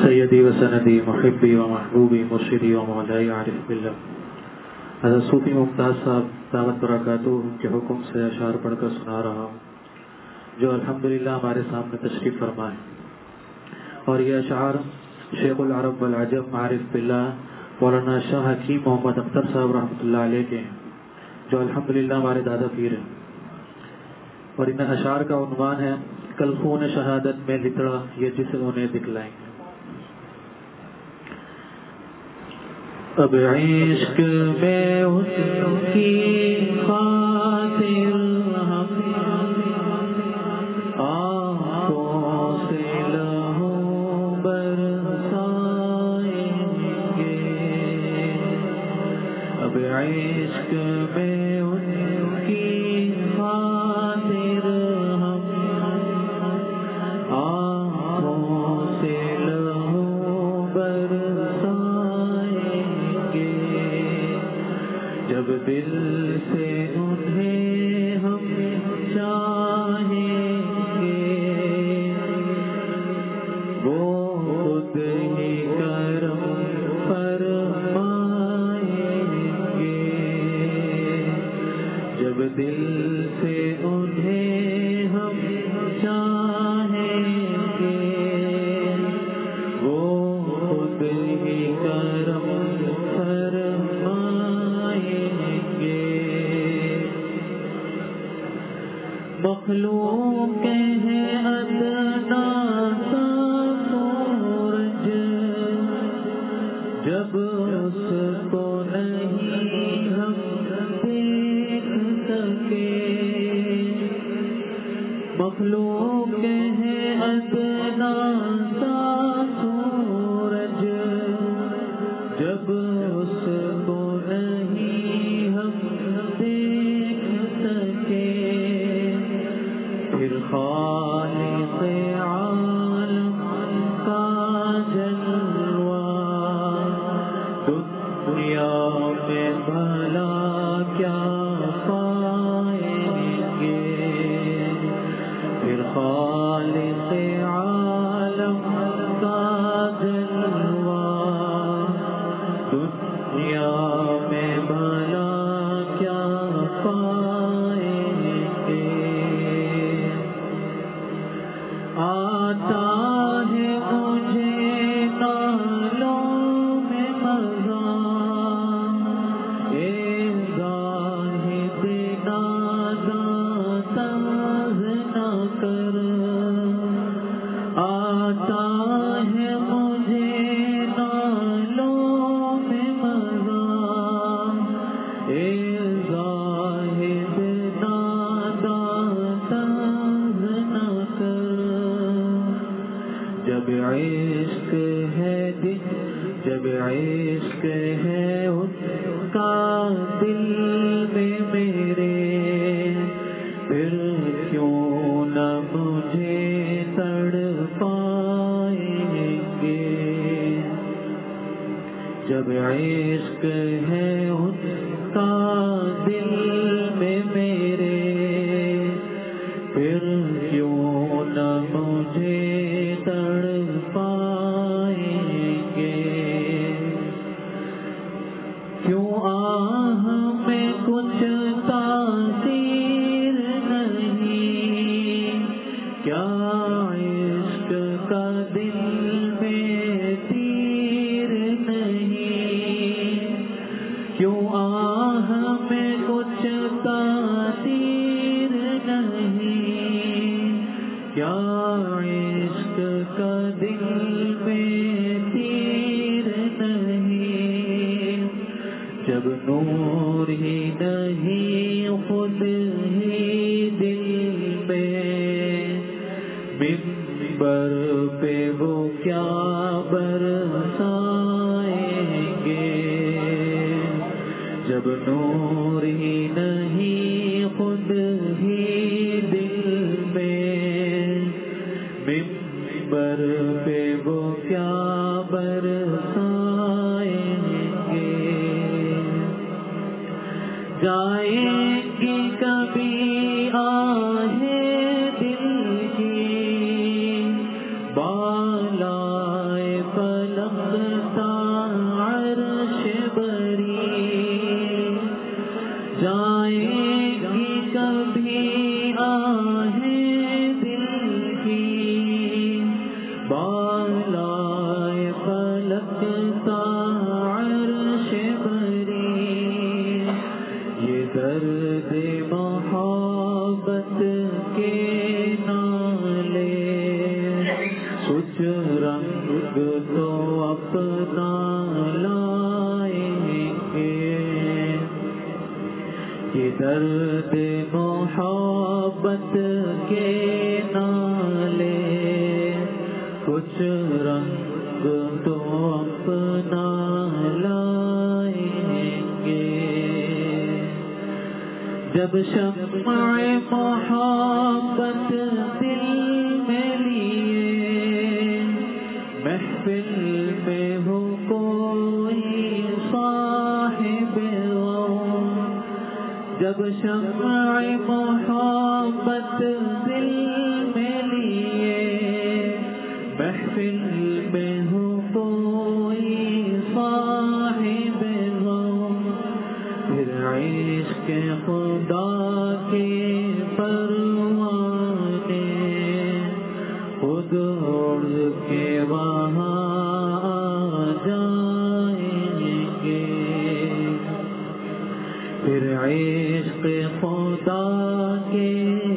سیدی و سندی محبی و محبوبی مرشدی و مولائی عارف باللہ حضرت صوفی ممتاز صاحب دعوت برکاتہ ان کے حکم سے اشعار پڑھ کر سنا رہا ہوں جو الحمدللہ ہمارے سامنے تشریف فرما ہے. اور یہ اشعار شیخ العرب والعجم عارف باللہ مولانا شاہ حکیم محمد اختر صاحب رحمۃ اللہ علیہ کے ہیں جو الحمدللہ ہمارے دادا پیر ہیں. اور ان اشعار کا عنوان ہے کل خون شہادت میں لتڑا یہ جس انہیں دکھلائیں گے. اب عشق میں ان کی خاطر ہم آنکھوں سے لہو برسائیں گے. اب عشق میں ان کی خاطر ہم آنکھوں سے لہو برسائیں جب دل سے انہیں ہم چاہیں گے وہ خود ہی کرم فرمائیں گے. جب دل سے انہیں ہم چاہیں گے وہ خود ہی کرم مخلوق ہے ادنا سا سورج جب اس کو نہیں ہم دیکھ سکے. مخلوق ہے ادنا سا سورج جب اس کو نہیں ہم دیکھ سکے. پھر خالق عالم کا جلوہ دنیا میں بھلا کیا پائیں گے. پھر خالق عالم کا جلوہ دنیا میں بھلا کیا پائیں گے. آتا ہے مجھے نالوں میں مزہ اے زاہد ناداں طنز نہ کر. آتا ہے مجھے نالوں میں مزہ اے زاہد ناداں طنز نہ کر. جب عشق ہے دل جب عشق ہے ان کا دل میں میرے پھر کیوں نہ مجھے تڑپائیں گے. جب عشق ہے ان کا دل میں میرے پھر کیوں نہ مجھے تڑپائیں گے. کیوں آہ میں کچھ تاثیر نہیں کیا عشق کا دل میں تیر نہیں. کیوں آہ میں کچھ تاثیر نہیں کیا عشق کا دل میں تیر نہیں. جب نور ہی نہیں خود ہی دل میں منبر پہ وہ کیا برسائیں گے. جب نور ہی نہیں خود ہی دل میں منبر پہ وہ کیا برسائیں گے. جائیں گی کبھی آہیں دل کی بالائے لگتا عرش بری، جائے گی کبھی آہیں دل کی، بالائے فلک تا عرش بری، یہ درد محبت کے نالے کچھ رنگ تو اپنا لائیں گے، یہ درد محبت کے نالے کچھ رنگ تو اپنا لائیں گے، جب شمع محبت دل میں لیے محفل میں ہو کوئی صاحب غم، جب شمع محبت دل میں لیے محفل میں ہو کوئی صاحب غم، پھر عشق خدا کے پروانے خود اڑ کے وہاں آ جائیں گے، پھر عشق خدا کے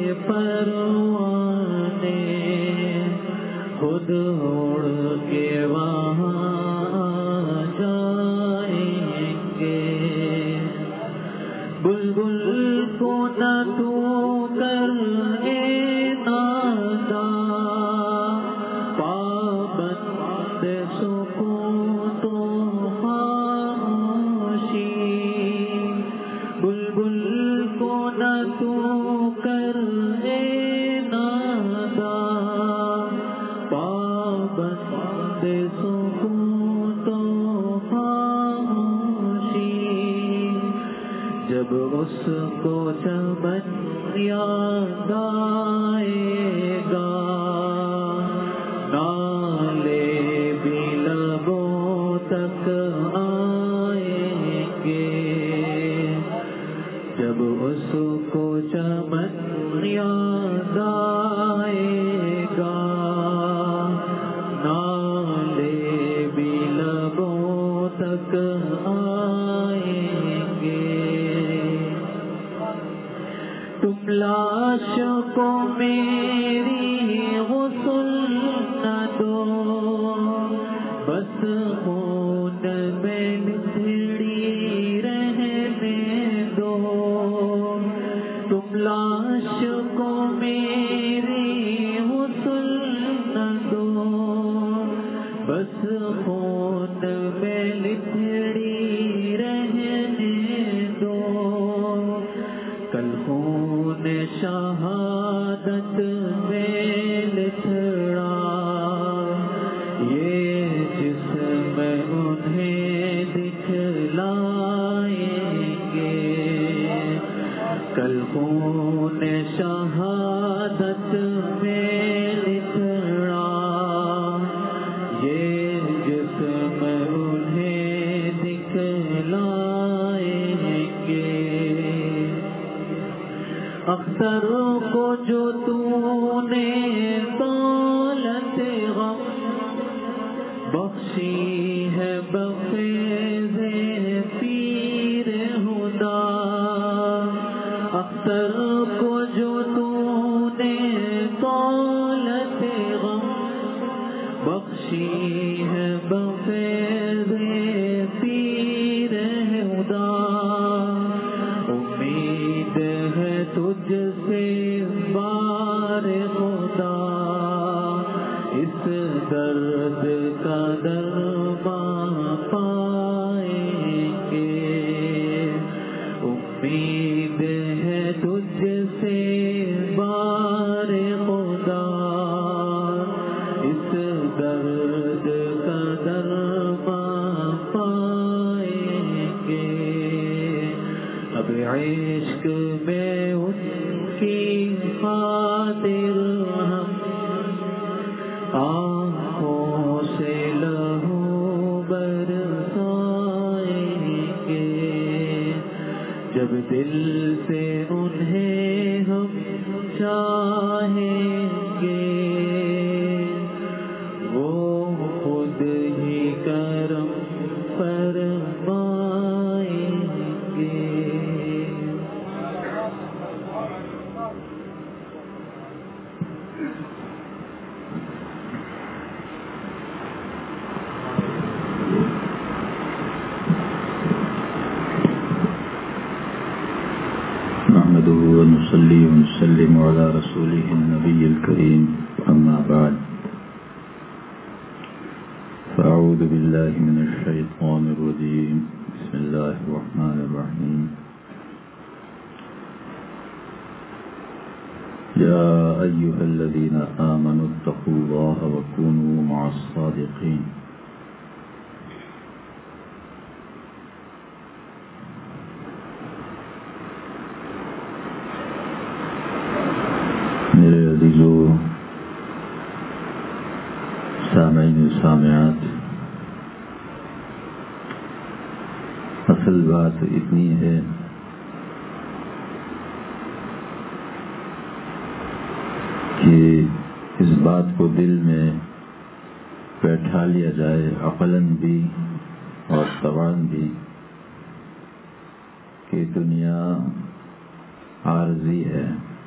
پروانے خود اڑ کے وہاں آ جائیں گے، بلبل کو نہ تو کر اے ناداں، پابند سکون تو خاموشی، بلبل کو نہ تو کر اے ناداں، پابند سکون تو خاموشی، جب اس کو چمن یاد آئے گا نالے بھی لبوں تک آئیں گے، جب اس کو چمن یاد آئے گا نالے بھی لبوں تک آئیں گے، تم لاش کو میری غسل نہ دو، بس خون میں نتھڑی رہنے دو، تم لاش کو میری غسل نہ دو، بس خون میں نتھڑی رہنے دو، کل خون شہادت میں لتھڑا یہ جسم انہیں دکھلائیں گے، کل خون شہادت میں لتھڑا یہ جسم انہیں دکھلائیں گے، اختر کو جو تو نے دولت غم بخشی ہے بفیض پیر ہدا، اختر کو جو تو نے دولت غم بخشی ہے بفیض پیر ہدا، امید ہے تجھ سے بار خدا، اس درد کا درمان پائیں گے، امید ہے تجھ سے بار خدا، اس درد کا درمان پائیں گے، اب عشق میں ان کی خاطر ہم آنکھوں سے لہو دل سے انہیں ہم چاہیں گے، وہ خود ہی کرم فرمائیں گے۔ نحمده ونصلي ونسلم على رسوله النبي الكريم، أما بعد، فأعوذ بالله من الشيطان الرجيم، بسم الله الرحمن الرحيم۔ يا أيها الذين آمنوا اتقوا الله وكونوا مع الصادقين۔ میرے عزیزو سامعین و سامعات، اصل بات اتنی ہے کہ اس بات کو دل میں بیٹھا لیا جائے، عقلاً بھی اور طبعاً بھی، کہ دنیا عارضی ہے،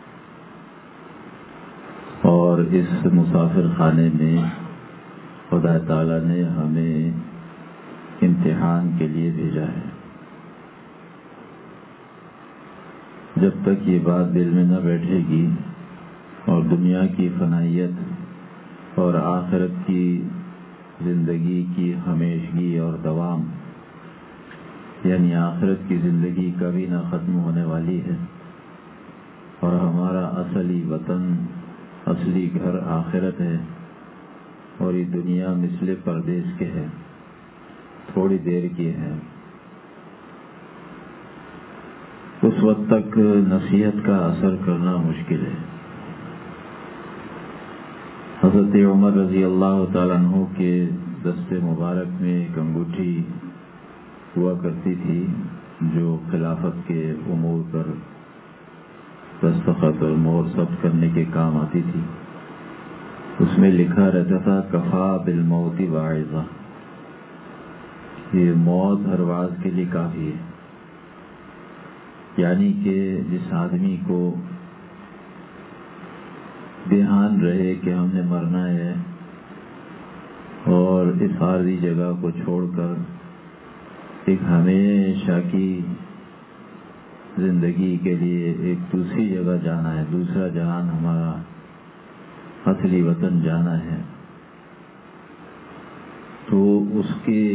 اور اس مسافر خانے میں خدا تعالیٰ نے ہمیں امتحان کے لیے بھیجا ہے۔ جب تک یہ بات دل میں نہ بیٹھے گی اور دنیا کی فنائیت اور آخرت کی زندگی کی ہمیشگی اور دوام، یعنی آخرت کی زندگی کبھی نہ ختم ہونے والی ہے، اور ہمارا اصلی وطن، اصلی گھر آخرت ہے، اور یہ دنیا مثل پردیس کے ہے، تھوڑی دیر کی ہے۔ اس وقت تک نصیحت کا اثر کرنا مشکل ہے۔ حضرت عمر رضی اللہ تعالیٰ عنہ کے دست مبارک میں ایک انگوٹھی ہوا کرتی تھی جو خلافت کے امور پر دستخط اور مہر ثبت کرنے کے کام آتی تھی۔ اس میں لکھا رہتا تھا کفا بالموت واعظہ، یہ موت ہر واعظ کے لیے کافی ہے، یعنی کہ جس آدمی کو دھیان رہے کہ ہم نے مرنا ہے، اور اس عارضی جگہ کو چھوڑ کر ایک ہمیشہ کی زندگی کے لیے ایک دوسری جگہ جانا ہے، دوسرا جہان ہمارا اصلی وطن جانا ہے، تو اس کے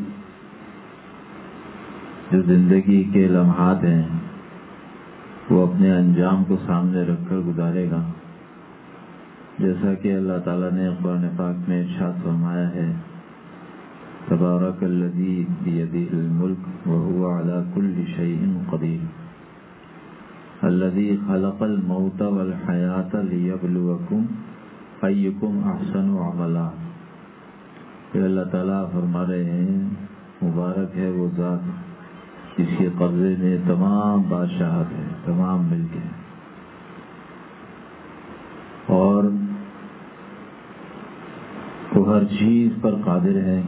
جو زندگی کے لمحات ہیں وہ اپنے انجام کو سامنے رکھ کر گزارے گا، جیسا کہ اللہ تعالیٰ نے قرآن پاک میں ارشاد فرمایا ہے، تبارک الذی بیدہ الملک وہو علی کل شیء قدیر، الذی خلق الموت والحیاۃ لیبلوکم ایکم احسن عملا۔ کہ اللہ تعالیٰ فرما رہے ہیں مبارک ہے وہ ذات جس کے قبضے میں تمام بادشاہت ہے، تمام ملک ہے، اور وہ ہر چیز پر قادر ہے،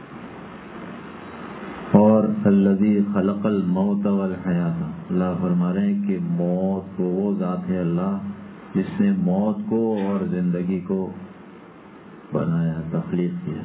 اور الذی خلق الموت والحیاۃ، اللہ فرما رہے ہیں کہ موت کو وہ ذات ہے اللہ جس نے موت کو اور زندگی کو بنایا، تخلیق کیا،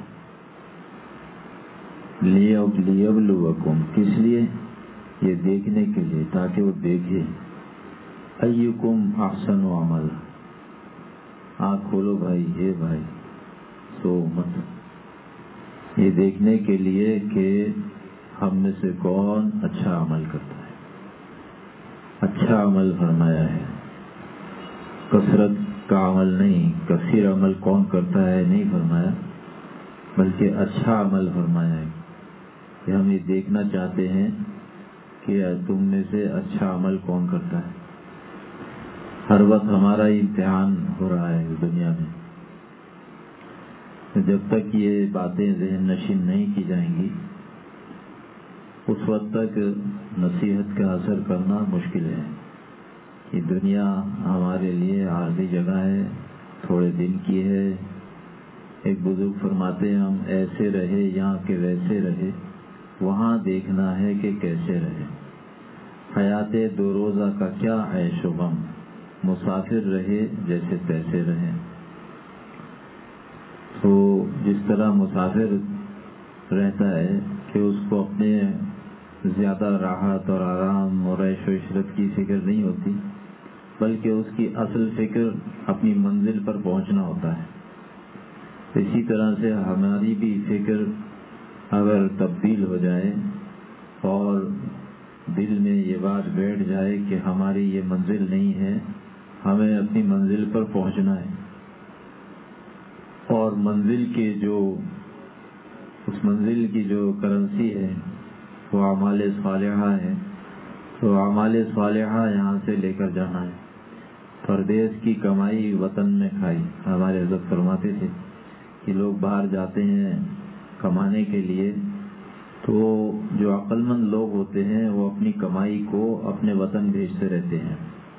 لیبلوکم، کس لیے؟ یہ دیکھنے کے لیے، تاکہ وہ دیکھے ایکم احسن عمل۔ آنکھ کھولو بھائی، یہ بھائی سو مت، یہ دیکھنے کے لیے کہ ہم میں سے کون اچھا عمل کرتا ہے۔ اچھا عمل فرمایا ہے، کثرت کا عمل نہیں، کثیر عمل کون کرتا ہے نہیں فرمایا، بلکہ اچھا عمل فرمایا ہے کہ ہم یہ دیکھنا چاہتے ہیں کہ تم میں سے اچھا عمل کون کرتا ہے۔ ہر وقت ہمارا امتحان ہو رہا ہے اس دنیا میں، جب تک یہ باتیں ذہن نشین نہیں کی جائیں گی اس وقت تک نصیحت کا اثر کرنا مشکل ہے کہ دنیا ہمارے لیے عارضی جگہ ہے، تھوڑے دن کی ہے۔ ایک بزرگ فرماتے ہیں ہم ایسے رہے یہاں کے ویسے رہے، وہاں دیکھنا ہے کہ کیسے رہے۔ حیات دو روزہ کا کیا عیش و غم، مسافر رہے جیسے تیسے رہے۔ تو جس طرح مسافر رہتا ہے کہ اس کو اپنے زیادہ راحت اور آرام اور عیش و عشرت کی فکر نہیں ہوتی، بلکہ اس کی اصل فکر اپنی منزل پر پہنچنا ہوتا ہے۔ اسی طرح سے ہماری بھی فکر اگر تبدیل ہو جائے اور دل میں یہ بات بیٹھ جائے کہ ہماری یہ منزل نہیں ہے، ہمیں اپنی منزل پر پہنچنا ہے، اور منزل کے اس منزل کی جو کرنسی ہے وہ اعمال صالحہ ہے، تو اعمال صالحہ یہاں سے لے کر جانا ہے۔ پردیس کی کمائی وطن میں کھائی، ہمارے حضرت فرماتے تھے کہ لوگ باہر جاتے ہیں کمانے کے لیے، تو جو عقل مند لوگ ہوتے ہیں وہ اپنی کمائی کو اپنے وطن بھیجتے رہتے ہیں،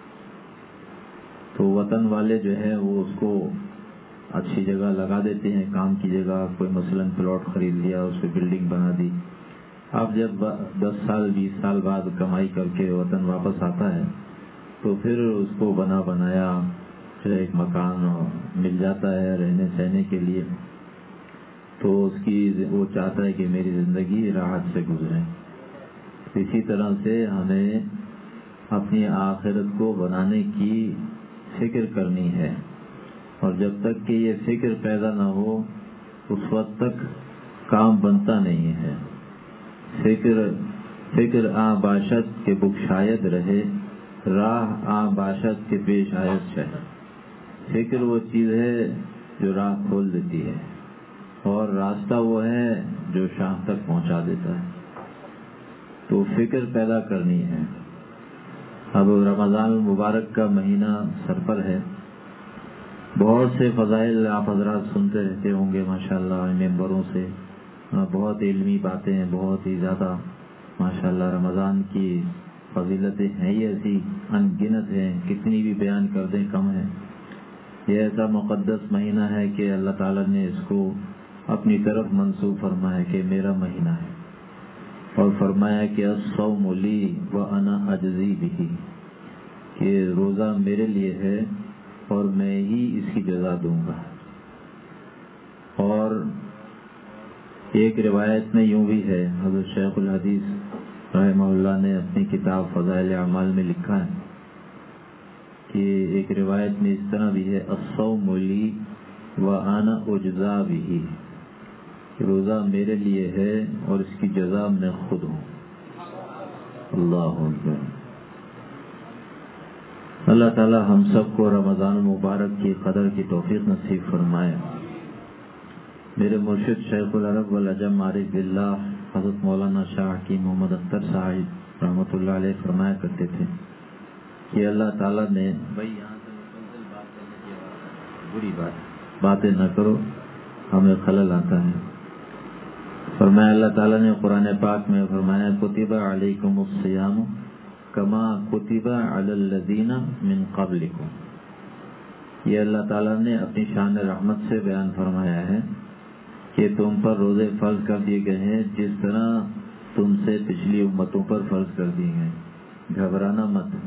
تو وطن والے جو ہے وہ اس کو اچھی جگہ لگا دیتے ہیں، کام کی جگہ، کوئی مثلاً پلاٹ خرید لیا، اس پہ بلڈنگ بنا دی۔ اب جب 10 سال 20 سال بعد کمائی کر کے وطن واپس آتا ہے تو پھر اس کو بنا بنایا ایک مکان مل جاتا ہے رہنے سہنے کے لیے، تو وہ چاہتا ہے کہ میری زندگی راحت سے گزرے۔ اسی طرح سے ہمیں اپنی آخرت کو بنانے کی فکر کرنی ہے، اور جب تک کہ یہ فکر پیدا نہ ہو اس وقت تک کام بنتا نہیں ہے۔ فکر آ باشد کے بخشاید رہے، راہ آ باشد کے پیش آیت ہے۔ فکر وہ چیز ہے جو راہ کھول دیتی ہے، اور راستہ وہ ہے جو شام تک پہنچا دیتا ہے۔ تو فکر پیدا کرنی ہے۔ اب رمضان المبارک کا مہینہ سر پر ہے، بہت سے فضائل آپ حضرات سنتے رہتے ہوں گے ماشاءاللہ ممبروں سے، بہت علمی باتیں ہیں، بہت ہی زیادہ ماشاءاللہ۔ رمضان کی فضیلتیں ہیں ہی ایسی ان گنت ہیں، کتنی بھی بیان کر دیں کم ہے۔ یہ ایسا مقدس مہینہ ہے کہ اللہ تعالیٰ نے اس کو اپنی طرف منسوب فرمایا کہ میرا مہینہ ہے، اور فرمایا کہ الصوم لی وانا اجزی بہ، کہ روزہ میرے لیے ہے اور میں ہی اس کی جزا دوں گا۔ اور ایک روایت میں یوں بھی ہے، حضرت شیخ الحدیث رحمہ اللہ نے اپنی کتاب فضائل اعمال میں لکھا ہے کہ ایک روایت میں اس طرح بھی ہے، الصوم لی وانا اجزا بہ، کہ روزہ میرے لیے ہے اور اس کی جزا میں خود ہوں۔ اللہ اکبر۔ اللہ تعالی ہم سب کو رمضان المبارک کی قدر کی توفیق نصیب فرمائے۔ میرے مرشد شیخ العرب والعجم عارف باللہ حضرت مولانا شاہ حکیم محمد اختر صاحب رحمۃ اللہ علیہ فرمایا کرتے تھے کہ اللہ تعالیٰ نے یہاں سے مسلسل بات کرنے کی بری باتیں نہ کرو، ہمیں خلل آتا ہے۔ فرمایا اللہ تعالیٰ نے قرآن پاک میں فرمایا کتب علیکم الصیام کما کتب علی الذین من قبلکم، یہ اللہ تعالیٰ نے اپنی شان رحمت سے بیان فرمایا ہے کہ تم پر روزے فرض کر دیے گئے ہیں جس طرح تم سے پچھلی امتوں پر فرض کر دیے گئے۔ گھبرانا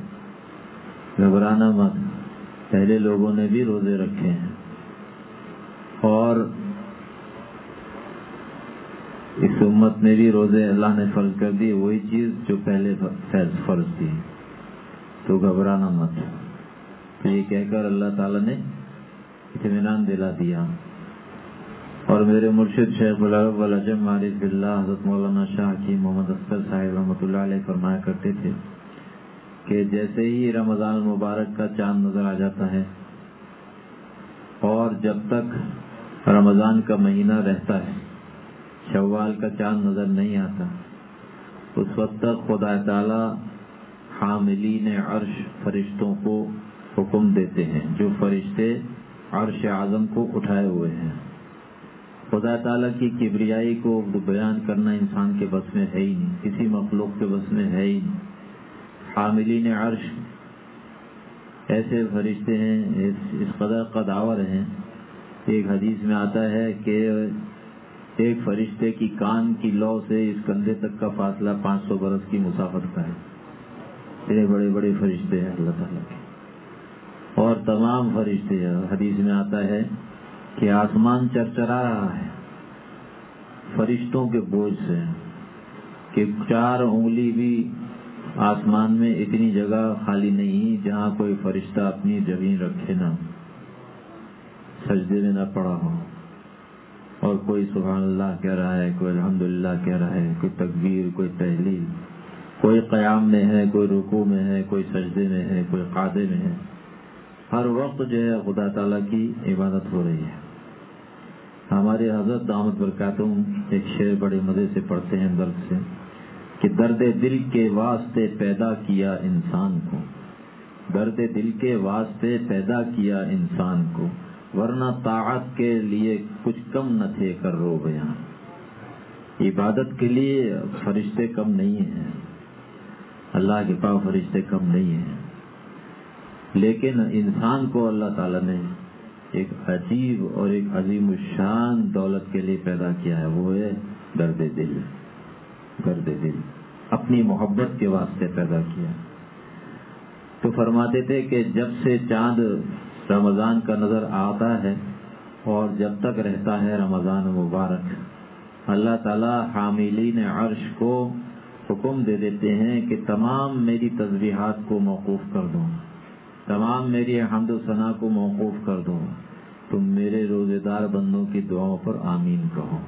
مت، پہلے لوگوں نے بھی روزے رکھے ہیں، اور اس امت میں بھی روزے اللہ نے فرض کر دیے، وہی چیز جو پہلے فرض تھی، تو گھبرانا مت۔ تو یہ کہہ کر اللہ تعالیٰ نے اطمینان دلا دیا۔ اور میرے مرشد شیخ العرب والعجم عارف باللہ حضرت مولانا شاہ حکیم محمد اختر صاحب رحمۃ اللہ علیہ فرمایا کرتے تھے کہ جیسے ہی رمضان المبارک کا چاند نظر آ جاتا ہے، اور جب تک رمضان کا مہینہ رہتا ہے، شوال کا چاند نظر نہیں آتا، اس وقت تک خدا تعالی حاملین عرش فرشتوں کو حکم دیتے ہیں، جو فرشتے عرش اعظم کو اٹھائے ہوئے ہیں، خدا تعالیٰ کی کبریائی کو بیان کرنا انسان کے بس میں ہے ہی نہیں، کسی مخلوق کے بس میں ہے ہی نہیں۔ حاملین عرش ایسے فرشتے ہیں، اس قدر قداور ہیں، ایک حدیث میں آتا ہے کہ ایک فرشتے کی کان کی لو سے اس کندھے تک کا فاصلہ 500 برس کی مسافت کا ہے۔ اتنے بڑے بڑے فرشتے ہیں اللہ تعالیٰ کے، اور تمام فرشتے حدیث میں آتا ہے کہ آسمان چرچرا رہا ہے فرشتوں کے بوجھ سے، کہ 4 انگلی بھی آسمان میں اتنی جگہ خالی نہیں جہاں کوئی فرشتہ اپنی زمین رکھے نہ، سجدے میں نہ پڑا ہو، اور کوئی سبحان اللہ کہہ رہا ہے، کوئی الحمدللہ کہہ رہا ہے، کوئی تکبیر، کوئی تحلیل، کوئی قیام میں ہے، کوئی رکوع میں ہے، کوئی سجدے میں ہے، کوئی قعدے میں ہے۔ ہر وقت جو ہے خدا تعالیٰ کی عبادت ہو رہی ہے۔ ہمارے حضرت دامت برکاتہم ایک شعر بڑے مزے سے پڑھتے ہیں درد سے، کہ درد دل کے واسطے پیدا کیا انسان کو، درد دل کے واسطے پیدا کیا انسان کو، ورنہ طاعت کے لیے کچھ کم نہ تھے کر رو بیان۔ عبادت کے لیے فرشتے کم نہیں ہیں، اللہ کے پاس فرشتے کم نہیں ہیں، لیکن انسان کو اللہ تعالیٰ نے ایک عجیب اور ایک عظیم الشان دولت کے لیے پیدا کیا ہے، وہ ہے درد دل۔ درد دل اپنی محبت کے واسطے پیدا کیا۔ تو فرماتے تھے کہ جب سے چاند رمضان کا نظر آتا ہے اور جب تک رہتا ہے رمضان مبارک، اللہ تعالیٰ حاملین عرش کو حکم دے دیتے ہیں کہ تمام میری تسبیحات کو موقوف کر دو، تمام میری حمد و ثنا کو موقوف کر دو، تم میرے روزے دار بندوں کی دعاؤں پر آمین کہو،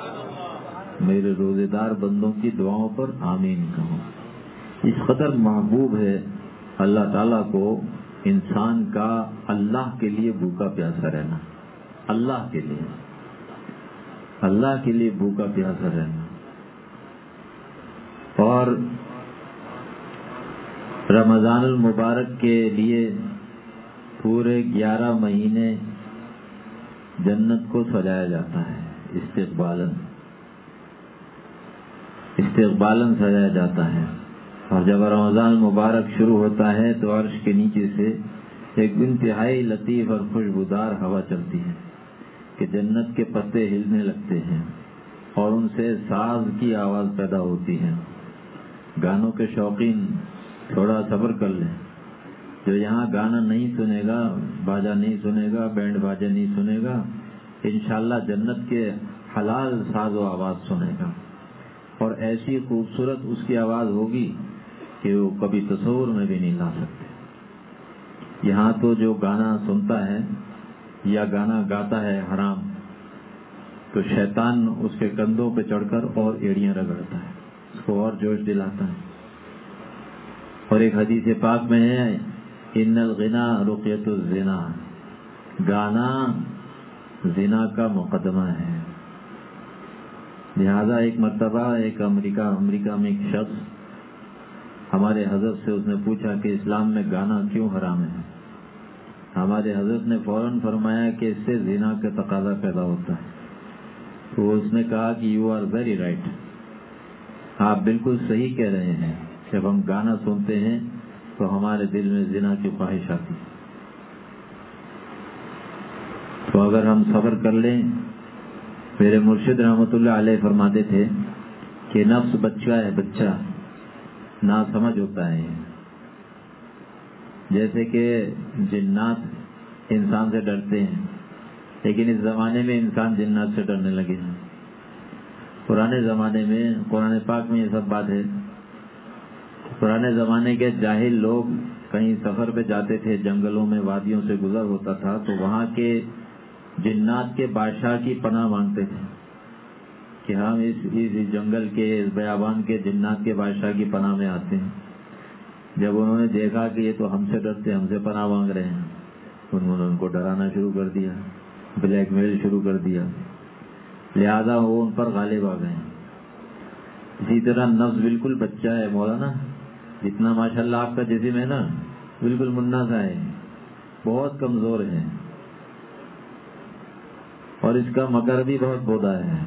میرے روزے دار بندوں کی دعاؤں پر آمین کہو۔ اس قدر محبوب ہے اللہ تعالیٰ کو انسان کا اللہ کے لیے بھوکا پیاسا رہنا، اللہ کے لیے، اللہ کے لیے بھوکا پیاسا رہنا۔ اور رمضان المبارک کے لیے پورے 11 مہینے جنت کو سجایا جاتا ہے، استقبالاً سجایا جاتا ہے۔ اور جب رمضان مبارک شروع ہوتا ہے تو عرش کے نیچے سے ایک انتہائی لطیف اور خوشبودار ہوا چلتی ہے کہ جنت کے پتے ہلنے لگتے ہیں اور ان سے ساز کی آواز پیدا ہوتی ہے۔ گانوں کے شوقین تھوڑا صبر کر لیں، جو یہاں گانا نہیں سنے گا، باجا نہیں سنے گا، بینڈ باجا نہیں سنے گا، انشاءاللہ جنت کے حلال ساز و آواز سنے گا، اور ایسی خوبصورت اس کی آواز ہوگی کہ وہ کبھی تصور میں بھی نہیں لا سکتے۔ یہاں تو جو گانا سنتا ہے یا گانا گاتا ہے حرام، تو شیطان اس کے کندھوں پہ چڑھ کر اور ایڑیاں رگڑتا ہے، اس کو اور جوش دلاتا ہے۔ اور ایک حدیث پاک میں ہے ان الغنا رقیۃ الزنا، گانا زنا کا مقدمہ ہے۔ لہذا ایک مرتبہ ایک امریکہ میں ایک شخص ہمارے حضرت سے اس نے پوچھا کہ اسلام میں گانا کیوں حرام ہے؟ ہمارے حضرت نے فوراً فرمایا کہ اس سے زنا کا تقاضا پیدا ہوتا ہے۔ تو اس نے کہا کہ یو آر ویری رائٹ، آپ بالکل صحیح کہہ رہے ہیں، جب ہم گانا سنتے ہیں تو ہمارے دل میں زنا کی خواہش آتی ہے۔ تو اگر ہم صبر کر لیں، میرے مرشد رحمۃ اللہ علیہ فرماتے تھے کہ نفس بچہ ہے، بچہ نا سمجھ ہوتا ہے، جیسے کہ جنات انسان سے ڈرتے ہیں، لیکن اس زمانے میں انسان جنات سے ڈرنے لگے ہیں۔ پرانے زمانے میں قرآن پاک میں یہ سب بات ہے، پرانے زمانے کے جاہل لوگ کہیں سفر پہ جاتے تھے، جنگلوں میں وادیوں سے گزر ہوتا تھا تو وہاں کے جنات کے بادشاہ کی پناہ مانگتے تھے کہ ہم اس جنگل کے، اس بیابان کے جنات کے بادشاہ کی پناہ میں آتے ہیں۔ جب انہوں نے دیکھا کہ یہ تو ہم سے ڈرتے، ہم سے پناہ مانگ رہے ہیں، انہوں نے ان کو ڈرانا شروع کر دیا، بلیک میل شروع کر دیا، لہذا وہ ان پر غالب آ گئے۔ اسی طرح نفس بالکل بچہ ہے مولانا، جتنا ماشاءاللہ آپ کا جسم ہے نا، بالکل منا سا ہے، بہت کمزور ہے، اور اس کا مکر بھی بہت بودا ہے.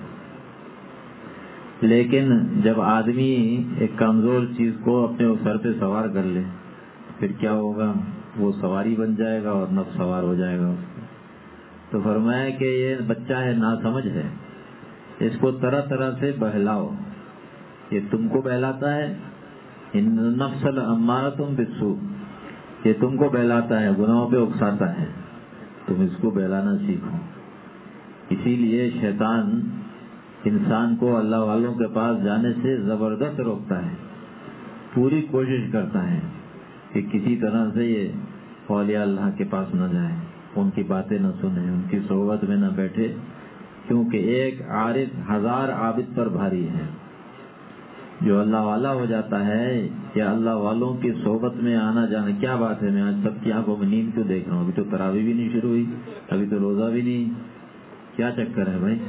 لیکن جب آدمی ایک کمزور چیز کو اپنے سر پہ سوار کر لے پھر کیا ہوگا؟ وہ سواری بن جائے گا اور نفس سوار ہو جائے گا اس کو. تو فرمایا کہ یہ بچہ ہے، ناسمجھ ہے، اس کو طرح طرح سے بہلاؤ. یہ تم کو بہلاتا ہے، ان نفس الامارۃ بالسوء، یہ تم کو بہلاتا ہے، گناہوں پہ اکساتا ہے، تم اس کو بہلانا سیکھو. اسی لیے شیطان انسان کو اللہ والوں کے پاس جانے سے زبردست روکتا ہے، پوری کوشش کرتا ہے کہ کسی طرح سے یہ اولیاء اللہ کے پاس نہ جائیں، ان کی باتیں نہ سنیں، ان کی صحبت میں نہ بیٹھے، کیونکہ ایک عارف 1000 عابد پر بھاری ہے. جو اللہ والا ہو جاتا ہے یا اللہ والوں کی صحبت میں آنا جانا، کیا بات ہے، میں آج سب کی آنکھوں میں نیند کیوں دیکھ رہا ہوں؟ ابھی تو تراویح بھی نہیں شروع ہوئی، ابھی تو روزہ بھی نہیں، کیا چکر ہے بھائی؟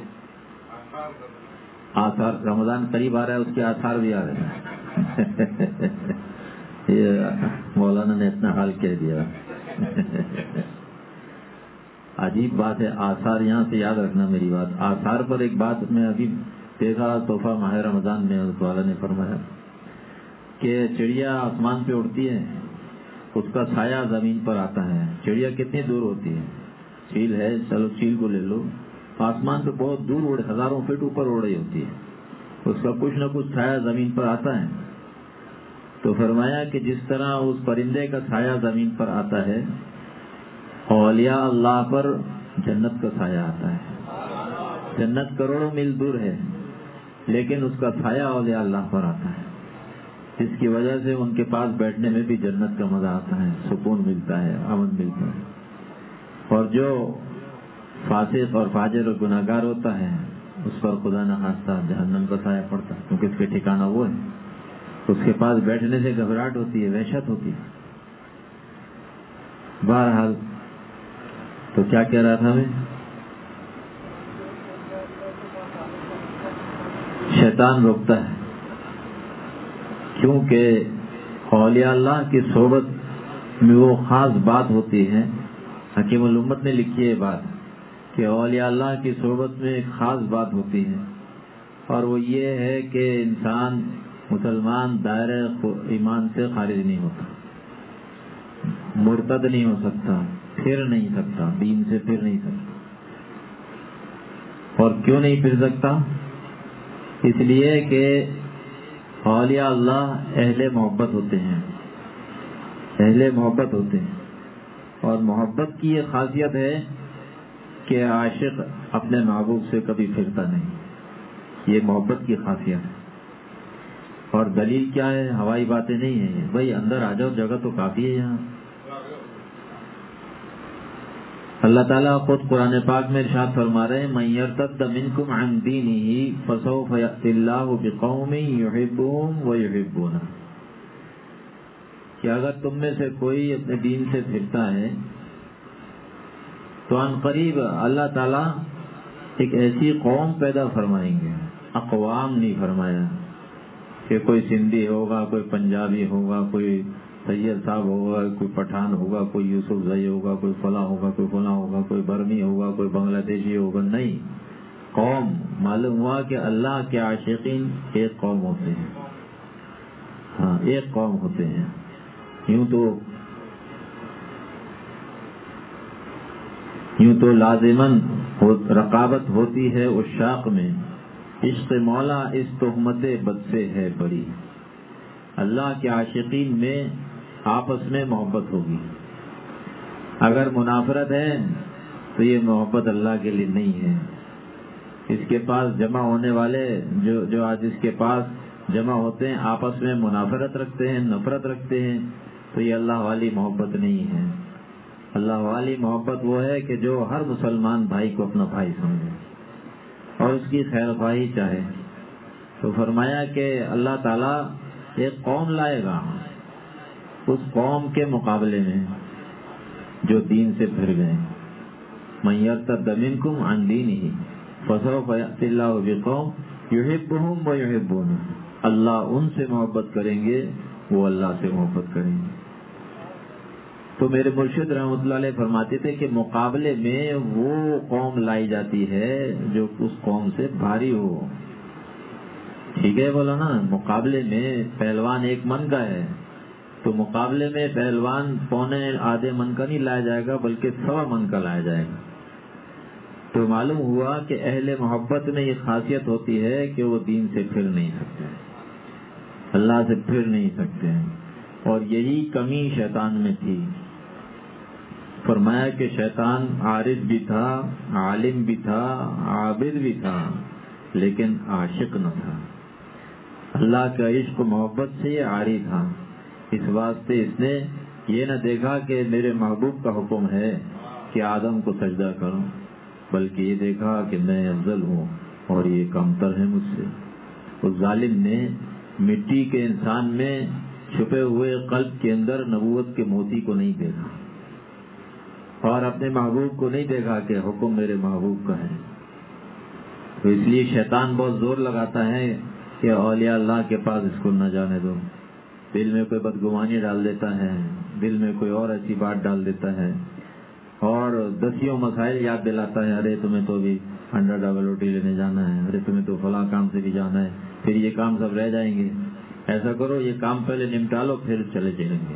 آثار رمضان قریب آ رہا ہے، اس کے آثار بھی آ رہے ہیں. یہ مولانا نے اتنا حال کہہ دیا. عجیب بات ہے، آثار یہاں سے یاد رکھنا میری بات. آثار پر ایک بات میں ابھی دیکھا، تحفہ ماہ رمضان میں اس والا نے فرمایا کہ چڑیا آسمان پہ اڑتی ہے، اس کا سایہ زمین پر آتا ہے. چڑیا کتنی دور ہوتی ہے؟ چیل ہے، چلو چیل کو لے لو، آسمان پہ بہت دور اڑے، 1000 فٹ اوپر اڑ رہی ہوتی ہے، اس کا کچھ نہ کچھ سایہ زمین پر آتا ہے. تو فرمایا کہ جس طرح اس پرندے کا سایہ زمین پر آتا ہے، اولیاء اللہ پر جنت کا سایہ آتا ہے. جنت کروڑوں میل دور ہے لیکن اس کا سایہ اولیاء اللہ پر آتا ہے. اس کی وجہ سے ان کے پاس بیٹھنے میں بھی جنت کا مزہ آتا ہے، سکون ملتا ہے، امن ملتا ہے. اور جو فاسق اور فاجر اور گناہگار ہوتا ہے اس پر خدا نہ خواستہ جہنم کا سایہ پڑتا ہے، کیونکہ اس کے ٹھکانہ وہ ہے. اس کے پاس بیٹھنے سے گھبراہٹ ہوتی ہے، وحشت ہوتی ہے. بہرحال تو کیا کہہ رہا تھا میں؟ شیطان روکتا ہے کیونکہ اولیاء اللہ کی صحبت میں وہ خاص بات ہوتی ہے. حکیم الامت نے لکھی ہے بات کہ اولیاء اللہ کی صحبت میں ایک خاص بات ہوتی ہے، اور وہ یہ ہے کہ انسان مسلمان دائرہ ایمان سے خارج نہیں ہوتا، مرتد نہیں ہو سکتا، پھر نہیں سکتا، دین سے پھر نہیں سکتا. اور کیوں نہیں پھر سکتا؟ اس لیے کہ اولیاء اللہ اہل محبت ہوتے ہیں، اہل محبت ہوتے ہیں. اور محبت کی یہ خاصیت ہے کہ عاشق اپنے محبوب سے کبھی پھرتا نہیں، یہ محبت کی خاصیت ہے. اور دلیل کیا ہے؟ ہوائی باتیں نہیں ہیں بھائی، اندر آ جاؤ، جگہ تو کافی ہے یہاں. اللہ تعالیٰ خود قرآن پاک میں ارشاد فرما رہے ہیں من یرتد منکم عن دینہ فسوف یأتی اللہ بقوم یحبهم ویحبونہ، کہ اگر تم میں سے کوئی اپنے دین سے پھرتا ہے تو ان قریب اللہ تعالیٰ ایک ایسی قوم پیدا فرمائیں گے. اقوام نہیں فرمایا کہ کوئی سندھی ہوگا، کوئی پنجابی ہوگا، کوئی سید صاحب ہوگا، کوئی پٹھان ہوگا، کوئی یوسف زئی ہوگا، کوئی فلاں ہوگا، کوئی فلاں ہوگا، کوئی برمی ہوگا، کوئی بنگلہ دیشی ہوگا. نہیں، قوم. معلوم ہوا کہ اللہ کے عاشقین ایک قوم ہوتے ہیں. ہاں، ایک قوم ہوتے ہیں. یوں تو لازماً رقابت ہوتی ہے عشاق میں، عشق مولا اس تہمت بد سے ہے بڑی. اللہ کے عاشقین میں آپس میں محبت ہوگی. اگر منافرت ہے تو یہ محبت اللہ کے لیے نہیں ہے. اس کے پاس جمع ہونے والے جو آج اس کے پاس جمع ہوتے ہیں آپس میں منافرت رکھتے ہیں، نفرت رکھتے ہیں، تو یہ اللہ والی محبت نہیں ہے. اللہ والی محبت وہ ہے کہ جو ہر مسلمان بھائی کو اپنا بھائی سمجھے اور اس کی خیر خواہی چاہے. تو فرمایا کہ اللہ تعالیٰ ایک قوم لائے گا، اس قوم کے مقابلے میں جو دین سے پھر گئے. من یرتد منکم عن دینہ فسوف یأتی اللہ بقوم یحبهم ویحبونہ، اللہ ان سے محبت کریں گے، وہ اللہ سے محبت کریں گے. تو میرے مرشد رحمۃ اللہ علیہ فرماتے تھے کہ مقابلے میں وہ قوم لائی جاتی ہے جو اس قوم سے بھاری ہو. ٹھیک ہے بولا نا. مقابلے میں پہلوان 1 من کا ہے تو مقابلے میں پہلوان پونے آدھے من کا نہیں لایا جائے گا بلکہ 1.25 من کا لایا جائے گا. تو معلوم ہوا کہ اہل محبت میں یہ خاصیت ہوتی ہے کہ وہ دین سے پھر نہیں سکتے, اللہ سے پھر نہیں سکتے ہیں. اور یہی کمی شیطان میں تھی. فرمایا کہ شیطان عارف بھی تھا, عالم بھی تھا, عابد بھی تھا, لیکن عاشق نہ تھا. اللہ کا عشق و محبت سے یہ عاری تھا. اس واسطے اس نے یہ نہ دیکھا کہ میرے محبوب کا حکم ہے کہ آدم کو سجدہ کروں, بلکہ یہ دیکھا کہ میں افضل ہوں اور یہ کمتر ہے مجھ سے. اس ظالم نے مٹی کے انسان میں چھپے ہوئے قلب کے اندر نبوت کے موتی کو نہیں دیکھا اور اپنے محبوب کو نہیں دیکھا کہ حکم میرے محبوب کا ہے. تو اس لیے شیطان بہت زور لگاتا ہے کہ اولیاء اللہ کے پاس اس کو نہ جانے دو. دل میں کوئی بدگمانی ڈال دیتا ہے, دل میں کوئی اور ایسی بات ڈال دیتا ہے اور 10 مسائل یاد دلاتا ہے. ارے تمہیں تو ابھی انڈا ڈبل روٹی لینے جانا ہے, ارے تمہیں تو فلاں کام سے بھی جانا ہے, پھر یہ کام سب رہ جائیں گے, ایسا کرو یہ کام پہلے نمٹا لو پھر چلے چلیں گے.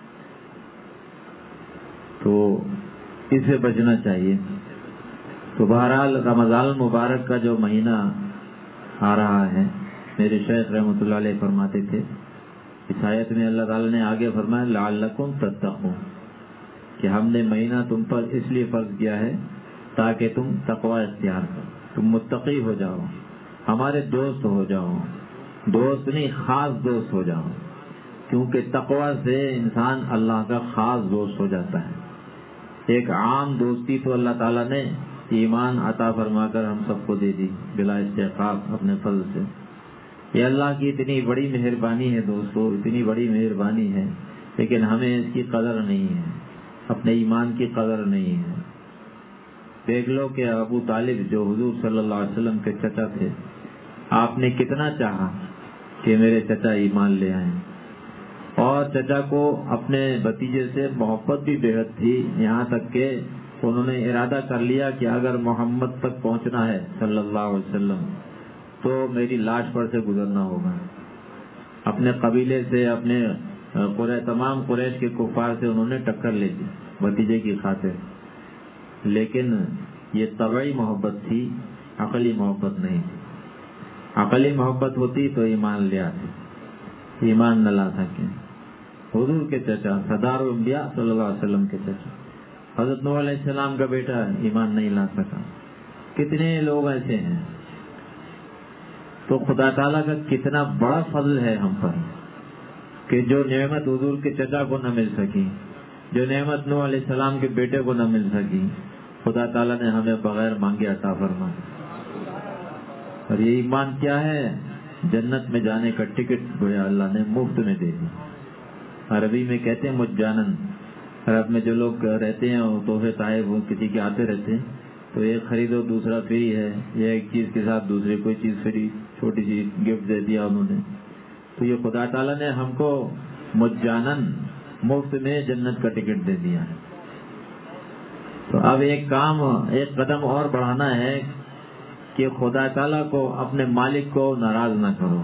تو اس سے بچنا چاہیے. تو بہرحال رمضان المبارک کا جو مہینہ آ رہا ہے, میرے شیخ رحمۃ اللہ علیہ فرماتے تھے اس آیت میں اللہ تعالی نے آگے فرمایا لعلکم تتقون, کہ ہم نے مہینہ تم پر اس لیے فرض کیا ہے تاکہ تم تقوی اختیار کرو, تم متقی ہو جاؤ, ہمارے دوست ہو جاؤ. دوست نہیں خاص دوست ہو جاؤ, کیونکہ تقوی سے انسان اللہ کا خاص دوست ہو جاتا ہے. ایک عام دوستی تو اللہ تعالیٰ نے ایمان عطا فرما کر ہم سب کو دے دی بلا استحقاق اپنے فضل سے. یہ اللہ کی اتنی بڑی مہربانی ہے دوستو, اتنی بڑی مہربانی ہے, لیکن ہمیں اس کی قدر نہیں ہے, اپنے ایمان کی قدر نہیں ہے. دیکھ لو کہ ابو طالب جو حضور صلی اللہ علیہ وسلم کے چچا تھے, آپ نے کتنا چاہا کہ میرے چچا ایمان لے آئیں, اور چچا کو اپنے بھتیجے سے محبت بھی بے حد تھی, یہاں تک کہ انہوں نے ارادہ کر لیا کہ اگر محمد تک پہنچنا ہے صلی اللہ علیہ وسلم تو میری لاش پر سے گزرنا ہوگا. اپنے قبیلے سے, اپنے تمام قریش کے کفار سے انہوں نے ٹکر لے لی بھتیجے کی خاطر. لیکن یہ طبعی محبت تھی, عقلی محبت نہیں تھی. عقلی محبت ہوتی تو ایمان لے آتے, ایمان نہ لا سکے. حضور کے چچا سردار الانبیاء صلی اللہ علیہ وسلم کے چچا حضرت نوح علیہ السلام کا بیٹا ایمان نہیں لا سکا. کتنے لوگ ایسے ہیں. تو خدا تعالیٰ کا کتنا بڑا فضل ہے ہم پر کہ جو نعمت حضور کے چچا کو نہ مل سکی, جو نعمت نوح علیہ السلام کے بیٹے کو نہ مل سکی, خدا تعالیٰ نے ہمیں بغیر مانگے عطا فرمایا. اور یہ ایمان کیا ہے؟ جنت میں جانے کا ٹکٹ گویا اللہ نے مفت میں دے دی. عربی میں کہتے ہیں مجانن. عرب میں جو لوگ رہتے ہیں وہ تحفے تحائف کسی کے آتے رہتے ہیں, تو ایک خریدو دوسرا فری ہے, یا ایک چیز کے ساتھ دوسری کوئی چیز فری, چھوٹی سی گفٹ دے دیا انہوں نے. تو یہ خدا تعالیٰ نے ہم کو مجانن مفت میں جنت کا ٹکٹ دے دیا ہے. تو اب ایک قدم اور بڑھانا ہے کہ خدا تعالیٰ کو, اپنے مالک کو ناراض نہ کرو,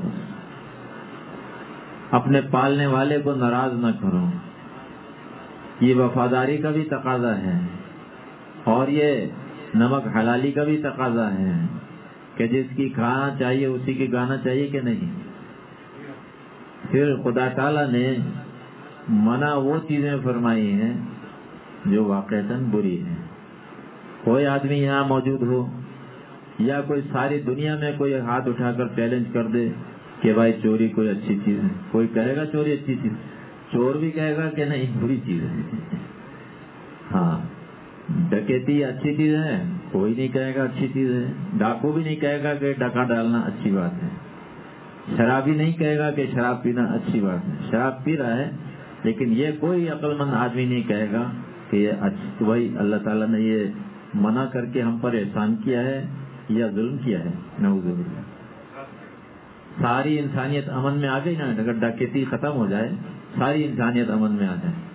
اپنے پالنے والے کو ناراض نہ کرو. یہ وفاداری کا بھی تقاضا ہے اور یہ نمک حلالی کا بھی تقاضا ہے کہ جس کی کھانا چاہیے اسی کی گانا چاہیے کہ نہیں. پھر خدا تعالیٰ نے منع وہ چیزیں فرمائی ہیں جو واقعتاً بری ہیں. کوئی آدمی یہاں موجود ہو یا کوئی ساری دنیا میں کوئی ہاتھ اٹھا کر چیلنج کر دے کہ بھائی چوری کوئی اچھی چیز ہے, کوئی کہے گا چوری اچھی چیز, چور بھی کہے گا کہ نہیں بری چیز ہے. ہاں, ڈکیتی اچھی چیز ہے, کوئی نہیں کہے گا اچھی چیز ہے. ڈاکو بھی نہیں کہے گا کہ ڈاکہ ڈالنا اچھی بات ہے. شرابی نہیں کہے گا کہ شراب پینا اچھی بات ہے. شراب پی رہا ہے, لیکن یہ کوئی عقل مند آدمی نہیں کہے گا کہ یہ وہی اللہ تعالیٰ نے یہ منع کر کے ہم پر احسان کیا ہے یا ظلم کیا ہے. نعوذ باللہ. ساری انسانیت امن میں آ گئی نا, اگر ڈکیتی ختم ہو جائے ساری انسانیت امن میں آ جائے.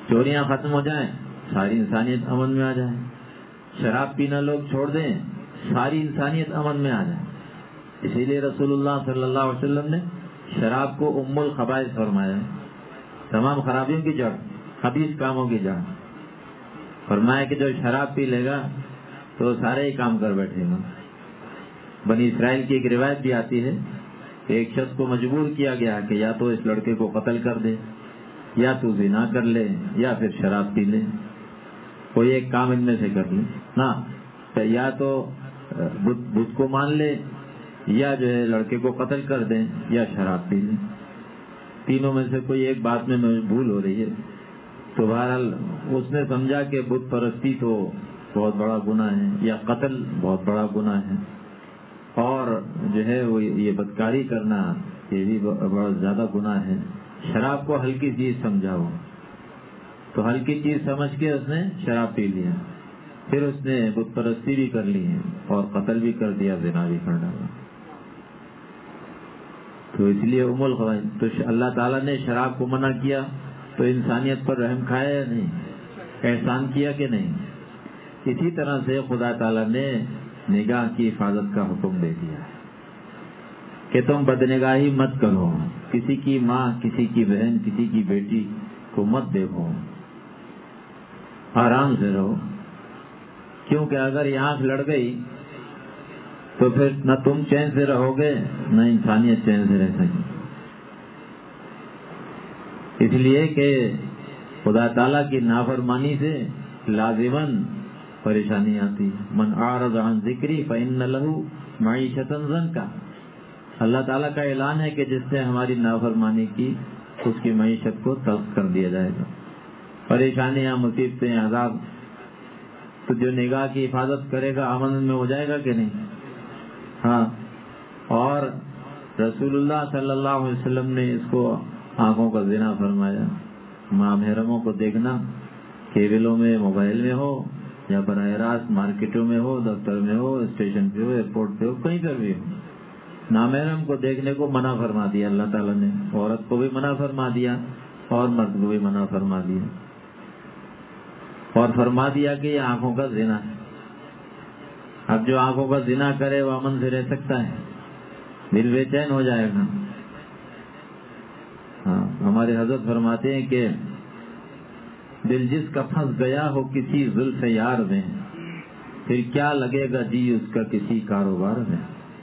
چوریاں ختم ہو جائیں، ساری انسانیت امن میں آ جائے. شراب پینا لوگ چھوڑ دیں، ساری انسانیت امن میں آ جائے. اسی لیے رسول اللہ صلی اللہ علیہ وسلم نے شراب کو ام الخبائث فرمایا، تمام خرابیوں کی جڑ، خبیث کاموں کی جڑ. فرمایا کہ جو شراب پی لے گا تو سارے ہی کام کر بیٹھے گا. بنی اسرائیل کی ایک روایت بھی آتی ہے کہ ایک شخص کو مجبور کیا گیا کہ یا تو اس لڑکے کو قتل کر دے، یا تو زنا کر لے، یا پھر شراب پی لے، کوئی ایک کام ان میں سے کر لے نا. یا تو بدھ کو مان لے، یا جو ہے لڑکے کو قتل کر دیں، یا شراب پی لیں. تینوں میں سے کوئی ایک بات میں بھول ہو رہی ہے. تو بہرحال اس نے سمجھا کہ بت پرستی تو بہت بڑا گناہ ہے، یا قتل بہت بڑا گناہ ہے، اور جو ہے وہ یہ بدکاری کرنا یہ بھی بہت زیادہ گناہ ہے. شراب کو ہلکی چیز سمجھا ہو، تو ہلکی چیز سمجھ کے اس نے شراب پی لیا. پھر اس نے بت پرستی بھی کر لی ہے، اور قتل بھی کر دیا، زنا بھی کر ڈالا. تو اس لیے ام الخبائث. تو اللہ تعالیٰ نے شراب کو منع کیا تو انسانیت پر رحم کھایا یا نہیں، احسان کیا کہ نہیں. اسی طرح سے خدا تعالیٰ نے نگاہ کی حفاظت کا حکم دے دیا کہ تم بدنگاہی مت کرو، کسی کی ماں، کسی کی بہن، کسی کی بیٹی کو مت دیکھو، آرام سے رہو. کیونکہ اگر یہ آنکھ لڑ گئی تو پھر نہ تم چین سے رہو گے، نہ انسانیت چین سے رہ سکے. اس لیے کہ خدا تعالیٰ کی نافرمانی سے لازماً پریشانی آتی ہے. من اعرض عن ذکری فإن له معیشۃ ضنکا. اللہ تعالیٰ کا اعلان ہے کہ جس نے ہماری نافرمانی کی اس کی معیشت کو تلخ کر دیا جائے گا. پریشانیاں، مصیبتیں، عذاب. تو جو نگاہ کی حفاظت کرے گا امن میں ہو جائے گا کہ نہیں؟ ہاں. اور رسول اللہ صلی اللہ علیہ وسلم نے اس کو آنکھوں کا زنا فرمایا. ماں محرموں کو دیکھنا، کیبلوں میں، موبائل میں ہو، یا براہ راست مارکیٹوں میں ہو، دفتر میں ہو، اسٹیشن پہ ہو، ایئرپورٹ پہ ہو، کہیں پر بھی ہو، نامحرم کو دیکھنے کو منع فرما دیا اللہ تعالیٰ نے. عورت کو بھی منع فرما دیا اور مرد کو بھی منع فرما دیا، اور فرما دیا کہ یہ آنکھوں کا زنا ہے. اب جو آنکھوں کا زنا کرے وہ امن سے رہ سکتا ہے؟ دل بے چین ہو جائے گا. ہاں، ہمارے حضرت فرماتے ہیں کہ دل جس کا پھنس گیا ہو کسی زلف یار میں، پھر کیا لگے گا جی اس کا کسی کاروبار میں.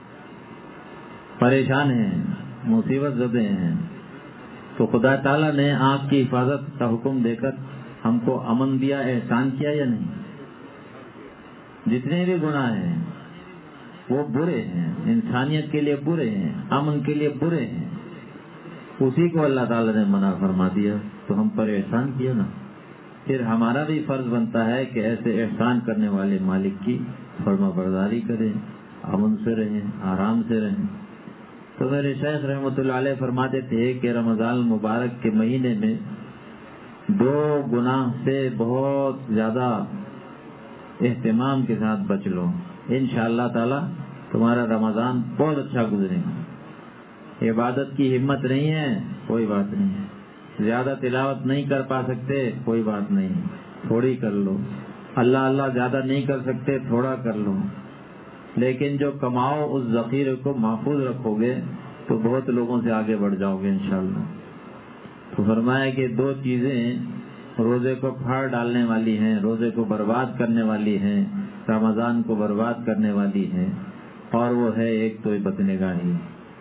پریشان ہیں، مصیبت زدے ہیں، تو خدا تعالیٰ نے آنکھ کی حفاظت کا حکم دے کر ہم کو امن دیا، احسان کیا یا نہیں؟ جتنے بھی گناہ ہیں وہ برے ہیں، انسانیت کے لیے برے ہیں، امن کے لیے برے ہیں، اسی کو اللہ تعالیٰ نے منع فرما دیا تو ہم پر احسان کیا نا. پھر ہمارا بھی فرض بنتا ہے کہ ایسے احسان کرنے والے مالک کی فرما برداری کریں، امن سے رہیں، آرام سے رہیں. تو میرے شیخ رحمۃ اللہ علیہ فرماتے تھے کہ رمضان المبارک کے مہینے میں 2 گناہ سے بہت زیادہ اہتمام کے ساتھ بچ لو، انشاءاللہ تعالی تمہارا رمضان بہت اچھا گزرے گا. عبادت کی ہمت نہیں ہے، کوئی بات نہیں ہے. زیادہ تلاوت نہیں کر پا سکتے، کوئی بات نہیں، تھوڑی کر لو. اللہ اللہ زیادہ نہیں کر سکتے، تھوڑا کر لو. لیکن جو کماؤ اس ذخیرے کو محفوظ رکھو گے تو بہت لوگوں سے آگے بڑھ جاؤ گے انشاءاللہ. تو فرمایا کہ 2 چیزیں روزے کو پھاڑ ڈالنے والی ہیں، روزے کو برباد کرنے والی ہیں، رمضان کو برباد کرنے والی ہیں، اور وہ ہے ایک تو بدنگاہی.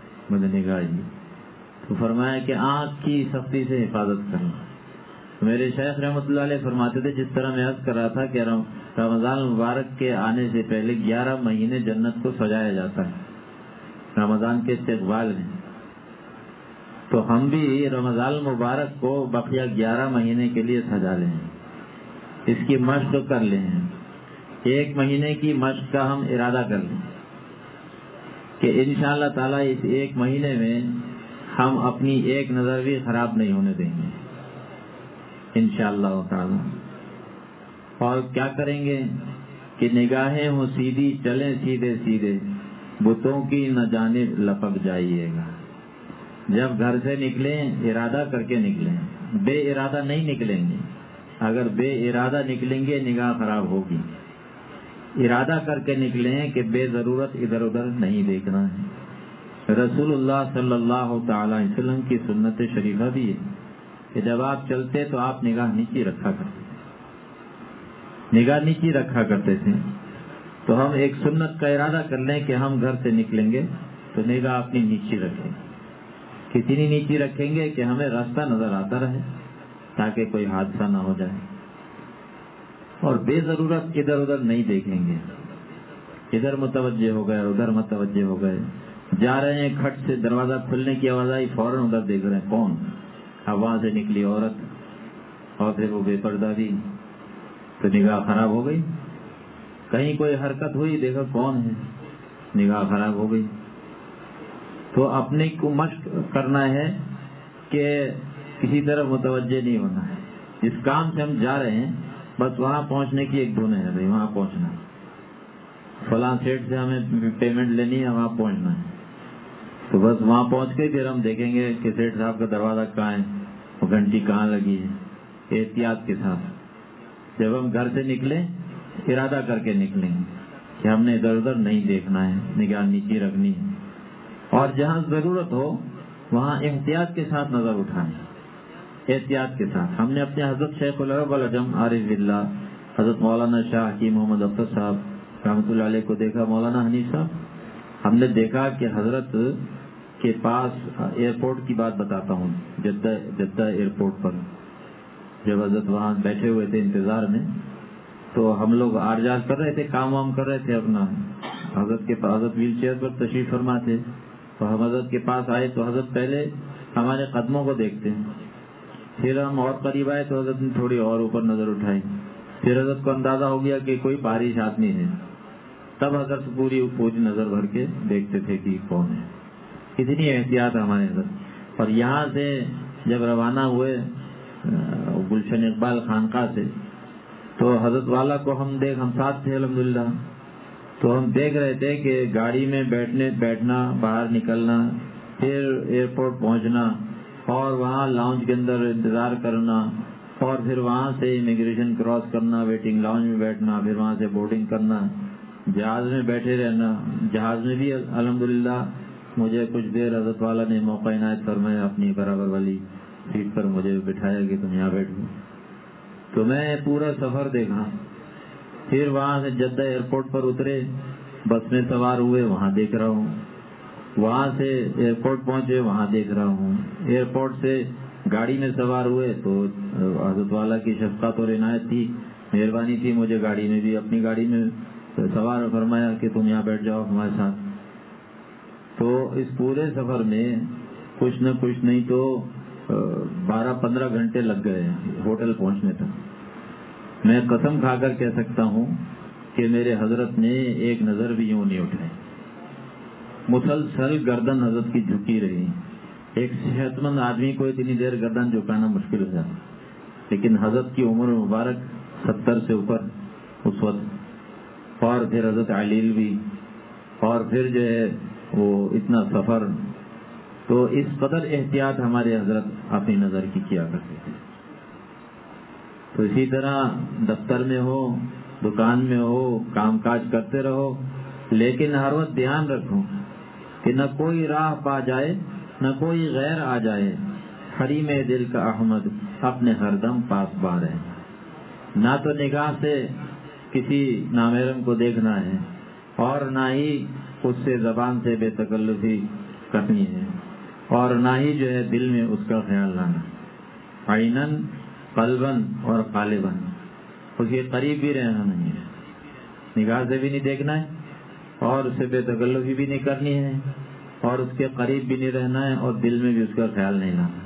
تو فرمایا کہ آنکھ کی سختی سے حفاظت کرنا. میرے شیخ رحمۃ اللہ علیہ فرماتے تھے، جس طرح میں عرض کر رہا تھا کہ رمضان المبارک کے آنے سے پہلے 11 مہینے جنت کو سجایا جاتا ہے رمضان کے استقبال میں. تو ہم بھی رمضان المبارک کو بقیہ 11 مہینے کے لیے سجا لیں، اس کی مشق کر لیں. 1 مہینے کی مشق کا ہم ارادہ کر لیں کہ انشاءاللہ تعالیٰ اس 1 مہینے میں ہم اپنی ایک نظر بھی خراب نہیں ہونے دیں گے انشاءاللہ تعالیٰ. اور کیا کریں گے کہ نگاہیں ہوں سیدھی، چلیں سیدھے سیدھے، بتوں کی نہ جانب لپک جائیے گا. جب گھر سے نکلیں ارادہ کر کے نکلیں، بے ارادہ نہیں نکلیں گے. اگر بے ارادہ نکلیں گے نگاہ خراب ہوگی. ارادہ کر کے نکلیں کہ بے ضرورت ادھر ادھر نہیں دیکھنا ہے. رسول اللہ صلی اللہ تعالی علیہ وسلم کی سنت شریفہ بھی ہے کہ جب آپ چلتے تو آپ نگاہ نیچی رکھا کرتے تھے. نگاہ نیچی رکھا کرتے تھے. تو ہم ایک سنت کا ارادہ کر لیں کہ ہم گھر سے نکلیں گے تو نگاہ اپنی نیچی رکھیں. کتنی نیچی رکھیں گے کہ ہمیں راستہ نظر آتا رہے تاکہ کوئی حادثہ نہ ہو جائے. اور بے ضرورت ادھر ادھر نہیں دیکھیں گے. ادھر متوجہ ہو گئے ادھر متوجہ ہو گئے. جا رہے ہیں کھٹ سے دروازہ کھلنے کی آواز آئی فوراً ادھر دیکھ رہے ہیں کون. اب وہاں سے نکلی عورت اور پھر وہ بے پردہ بھی تو نگاہ خراب ہو گئی. کہیں کوئی حرکت ہوئی دیکھا کون ہے نگاہ خراب ہو گئی. تو اپنے کو مشق کرنا ہے کہ کسی طرف متوجہ نہیں ہونا ہے. جس کام سے ہم جا رہے ہیں بس وہاں پہنچنے کی ایک دھن ہے بھائی وہاں پہنچنا. فلاں سیٹ سے ہمیں پیمنٹ لینی ہے وہاں پہنچنا ہے. تو بس وہاں پہنچ کے پھر ہم دیکھیں گے کہ سیٹ صاحب کا دروازہ کہاں ہے وہ گھنٹی کہاں لگی ہے. احتیاط کے ساتھ جب ہم گھر سے نکلیں ارادہ کر کے نکلیں کہ ہم نے ادھر ادھر نہیں دیکھنا ہے. نگاہ نیچی رکھنی ہے. اور جہاں ضرورت ہو وہاں احتیاط کے ساتھ نظر اٹھائیں. احتیاط کے ساتھ ہم نے اپنے حضرت شیخ العرب العجم عارف باللہ حضرت مولانا شاہ حکیم محمد اختر صاحب رحمۃ اللہ علیہ کو دیکھا. مولانا حنیف صاحب ہم نے دیکھا کہ حضرت کے پاس ایئرپورٹ کی بات بتاتا ہوں جدہ ایئرپورٹ پر جب حضرت وہاں بیٹھے ہوئے تھے انتظار میں تو ہم لوگ آرجال کر رہے تھے کام وام کر رہے تھے اپنا. حضرت ویل چیئر پر تشریف فرما تھے تو ہم حضرت کے پاس آئے تو حضرت پہلے ہمارے قدموں کو دیکھتے ہیں. پھر ہم اور قریب آئے تو حضرت نے تھوڑی اور اوپر نظر اٹھائی. پھر حضرت کو اندازہ ہو گیا کہ کوئی بارش آدمی ہے. تب حضرت پوری نظر بھر کے دیکھتے تھے کہ کون ہے. کتنی احتیاط ہمارے حضرت. اور یہاں سے جب روانہ ہوئے گلشن اقبال خانقاہ سے تو حضرت والا کو ہم ساتھ تھے الحمدللہ. تو ہم دیکھ رہے تھے کہ گاڑی میں بیٹھنا باہر نکلنا پھر ایئرپورٹ پہنچنا اور وہاں لاؤنج کے اندر انتظار کرنا اور پھر وہاں سے امیگریشن کراس کرنا ویٹنگ لاؤنج میں بیٹھنا پھر وہاں سے بورڈنگ کرنا جہاز میں بیٹھے رہنا. جہاز میں بھی الحمدللہ مجھے کچھ دیر حضرت والا نے موقع عنایت فرمایا اپنی برابر والی سیٹ پر مجھے بٹھایا کہ تم یہاں بیٹھو. تو میں پورا سفر دیکھا. پھر وہاں سے جدہ ایئرپورٹ پر اترے بس میں سوار ہوئے وہاں دیکھ رہا ہوں. وہاں سے ایئرپورٹ پہنچے وہاں دیکھ رہا ہوں. ایئرپورٹ سے گاڑی میں سوار ہوئے تو حضرت والا کی شفقت اور عنایت تھی مہربانی تھی مجھے گاڑی میں بھی اپنی گاڑی میں سوار فرمایا کہ تم یہاں بیٹھ جاؤ ہمارے ساتھ. تو اس پورے سفر میں کچھ نہ کچھ نہیں تو 12-15 گھنٹے لگ گئے ہوٹل پہنچنے تک. میں قسم کھا کر کہہ سکتا ہوں کہ میرے حضرت نے ایک نظر بھی یوں نہیں اٹھائی. مسلسل گردن حضرت کی جھکی رہی. ایک صحت مند آدمی کو اتنی دیر گردن جھکانا مشکل ہو جاتا لیکن حضرت کی عمر مبارک 70 سے اوپر اس وقت. اور پھر حضرت علیل بھی اور پھر جو ہے وہ اتنا سفر. تو اس قدر احتیاط ہمارے حضرت اپنی نظر کی کیا کرتے تھے. تو اسی طرح دفتر میں ہو دکان میں ہو کام کاج کرتے رہو لیکن ہر وقت دھیان رکھو کہ نہ کوئی راہ پا جائے نہ کوئی غیر آ جائے. حریم دل کا احمد اپنے ہر دم پاس بار ہے. نہ تو نگاہ سے کسی نامحرم کو دیکھنا ہے اور نہ ہی اس سے زبان سے بے تکلفی کرنی ہے اور نہ ہی جو ہے دل میں اس کا خیال لانا. عینن قلبن اور قالبن اس کے قریب بھی رہنا نہیں ہے. نگاہ سے بھی نہیں دیکھنا ہے اور اس سے بے تکلفی بھی نہیں کرنی ہے اور اس کے قریب بھی نہیں رہنا ہے اور دل میں بھی اس کا خیال نہیں لانا.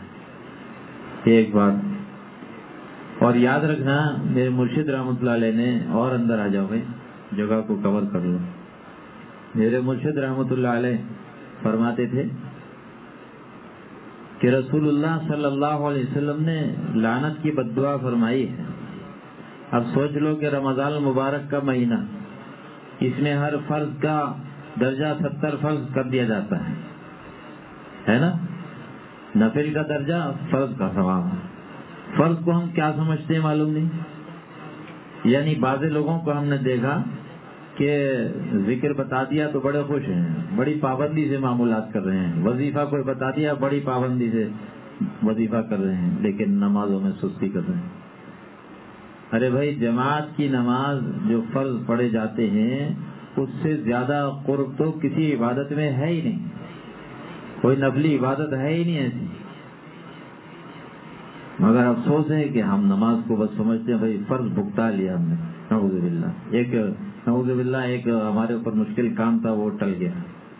ایک بات اور یاد رکھنا میرے مرشد رحمۃ اللہ علیہ نے اور اندر آ جاؤ بھائی جگہ کو کور کر لو. میرے مرشد رحمۃ اللہ علیہ فرماتے تھے کہ رسول اللہ صلی اللہ علیہ وسلم نے لعنت کی بد دعا فرمائی ہے. اب سوچ لو کہ رمضان المبارک کا مہینہ اس میں ہر فرض کا درجہ 70 فرض کر دیا جاتا ہے نا. نفل کا درجہ فرض کا ثواب ہے. فرض کو ہم کیا سمجھتے ہیں معلوم نہیں. یعنی بعض لوگوں کو ہم نے دیکھا کہ ذکر بتا دیا تو بڑے خوش ہیں, بڑی پابندی سے معمولات کر رہے ہیں. وظیفہ کوئی بتا دیا بڑی پابندی سے وظیفہ کر رہے ہیں, لیکن نمازوں میں سستی کر رہے ہیں. ارے بھائی, جماعت کی نماز جو فرض پڑھے جاتے ہیں اس سے زیادہ قرب تو کسی عبادت میں ہے ہی نہیں. کوئی نفلی عبادت ہے ہی نہیں ایسی. مگر افسوس ہے کہ ہم نماز کو بس سمجھتے ہیں بھائی فرض بھگتا لیا ہم نے. نعوذ باللہ ایک ہمارے اوپر مشکل کام تھا, وہ ٹل گیا.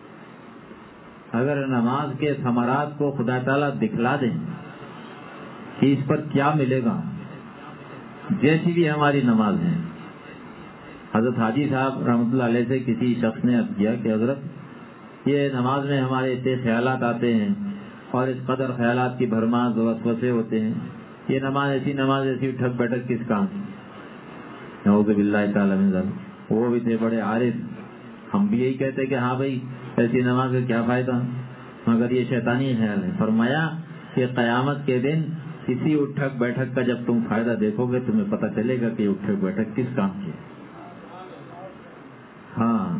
اگر نماز کے ثمرات کو خدا تعالیٰ دکھلا دیں کہ اس پر کیا ملے گا, جیسی بھی ہماری نماز ہے. حضرت حاجی صاحب رحمۃ اللہ علیہ سے کسی شخص نے عرض کیا کہ حضرت یہ نماز میں ہمارے اتنے خیالات آتے ہیں اور اس قدر خیالات کی بھرمار وسوسے ہوتے ہیں, یہ نماز ایسی ٹھک بیٹھک کس کام کی. نعوذ باللہ تعالی من ذلک. وہ بھی تھے بڑے عارف. ہم بھی یہی کہتے کہ ہاں بھائی ایسی نماز کا کیا فائدہ, مگر یہ شیطانی خیال ہے. فرمایا کہ قیامت کے دن کسی اٹھک بیٹھک کا جب تم فائدہ دیکھو گے تمہیں پتہ چلے گا کہ اٹھک بیٹھک کس کام کی. ہاں,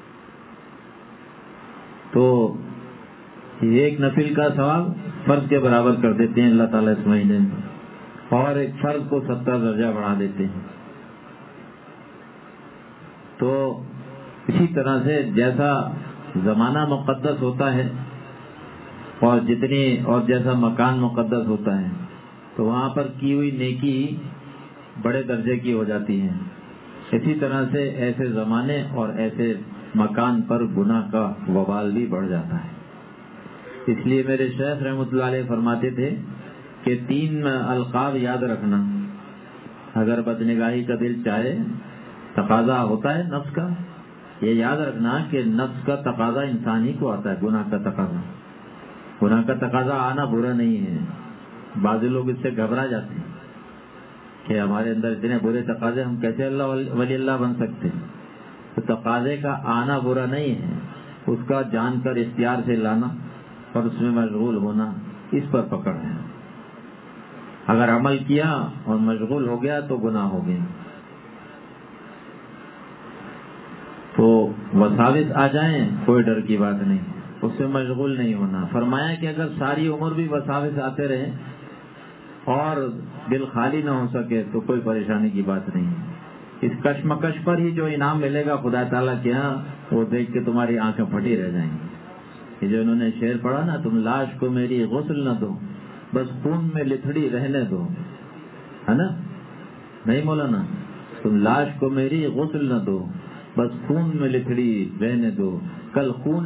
تو ایک نفل کا ثواب فرض کے برابر کر دیتے ہیں اللہ تعالیٰ اس مہینے میں, اور ایک فرض کو 70 درجہ بڑھا دیتے ہیں. تو اسی طرح سے جیسا زمانہ مقدس ہوتا ہے اور جیسا مکان مقدس ہوتا ہے, تو وہاں پر کی ہوئی نیکی بڑے درجے کی ہو جاتی ہے. اسی طرح سے ایسے زمانے اور ایسے مکان پر گناہ کا وبال بھی بڑھ جاتا ہے. اس لیے میرے شیخ رحمۃ اللہ علیہ فرماتے تھے کہ 3 القاب یاد رکھنا. اگر بدنگاہی کا دل چاہے, تقاضا ہوتا ہے نفس کا, یہ یاد رکھنا کہ نفس کا تقاضا انسان ہی کو آتا ہے. گناہ کا تقاضا, گناہ کا تقاضا آنا برا نہیں ہے. بعض لوگ اس سے گھبرا جاتے ہیں کہ ہمارے اندر اتنے برے تقاضے, ہم کیسے ولی اللہ بن سکتے ہیں. تو تقاضے کا آنا برا نہیں ہے, اس کا جان کر اختیار سے لانا اور اس میں مشغول ہونا, اس پر پکڑ ہے. اگر عمل کیا اور مشغول ہو گیا تو گناہ ہو گیا. تو وساوس آ جائیں کوئی ڈر کی بات نہیں, اس سے مشغول نہیں ہونا. فرمایا کہ اگر ساری عمر بھی وساوس آتے رہے اور دل خالی نہ ہو سکے تو کوئی پریشانی کی بات نہیں. اس کشمکش پر ہی جو انعام ملے گا خدا تعالیٰ کے ہاں, وہ دیکھ کے تمہاری آنکھیں پھٹی رہ جائیں گی. یہ جو انہوں نے شعر پڑھا نا, تم لاش کو میری غسل نہ دو بس خون میں لتھڑی رہنے دو, ہے نا, نہیں مولانا, تم لاش کو میری غسل نہ دو بس خون میں لتھڑی رہنے دو, کل خون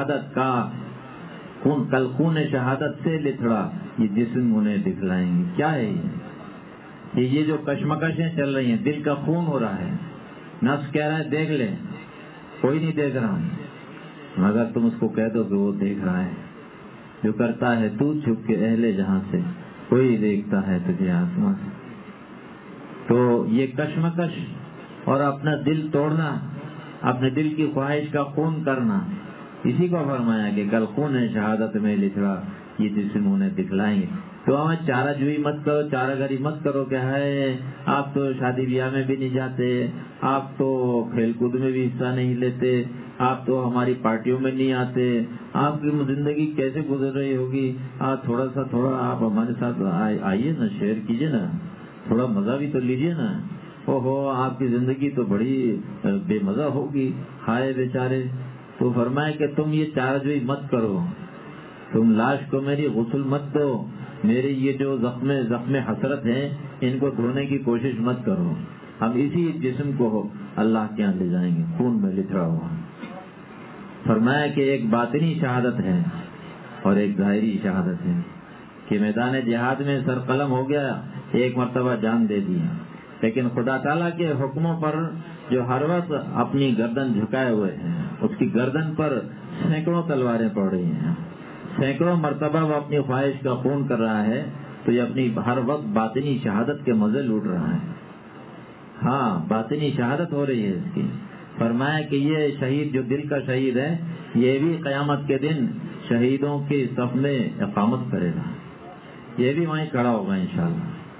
شہادت سے لتھڑا یہ جسم انہیں دکھلائیں گے. کیا ہے یہ جو کشمکشیں چل رہی ہیں, دل کا خون ہو رہا ہے, نفس کہہ رہا ہے دیکھ لیں, کوئی نہیں دیکھ رہا, مگر تم اس کو کہہ دو کہ وہ دیکھ رہا ہے. جو کرتا ہے تو چھپ کے اہل جہاں سے, کوئی دیکھتا ہے تجھے آسمان سے. تو یہ کشمکش اور اپنا دل توڑنا, اپنے دل کی خواہش کا خون کرنا, اسی کو فرمایا کہ کل خون شہادت میں لکھا یہ جسم انہیں دکھلائیں گے. تو ہمیں چارہ جوئی مت کرو, چارہ گری مت کرو کہ ہے آپ تو شادی بیاہ میں بھی نہیں جاتے, آپ تو کھیل کود میں بھی حصہ نہیں لیتے, آپ تو ہماری پارٹیوں میں نہیں آتے, آپ کی زندگی کیسے گزر رہی ہوگی, تھوڑا آپ ہمارے ساتھ آئیے نا, شیئر کیجیے نا, تھوڑا مزہ بھی تو لیجیے نا. آپ کی زندگی تو بڑی بے مزہ ہوگی, ہائے بیچارے. تو فرمائے کہ تم یہ چارہ جوئی مت کرو, تم لاش کو میری غسل مت دو, میری یہ جو زخم حسرت ہیں ان کو دھونے کی کوشش مت کرو. ہم اسی جسم کو اللہ کے یہاں لے جائیں گے خون میں لتھڑا ہوا. فرمایا کہ ایک باطنی شہادت ہے اور ایک ظاہری شہادت ہے کہ میدان جہاد میں سر قلم ہو گیا, ایک مرتبہ جان دے دی, لیکن خدا تعالیٰ کے حکموں پر جو ہر وقت اپنی گردن جھکائے ہوئے ہیں, اس کی گردن پر سینکڑوں تلواریں پڑ رہی ہیں, سینکڑوں مرتبہ وہ اپنی خواہش کا خون کر رہا ہے, تو یہ اپنی ہر وقت باطنی شہادت کے مزے لوٹ رہا ہے. ہاں, باطنی شہادت ہو رہی ہے اس کی. فرمایا کہ یہ شہید جو دل کا شہید ہے, یہ بھی قیامت کے دن شہیدوں کی صف میں اقامت کرے گا, یہ بھی وہیں کھڑا ہوگا انشاءاللہ.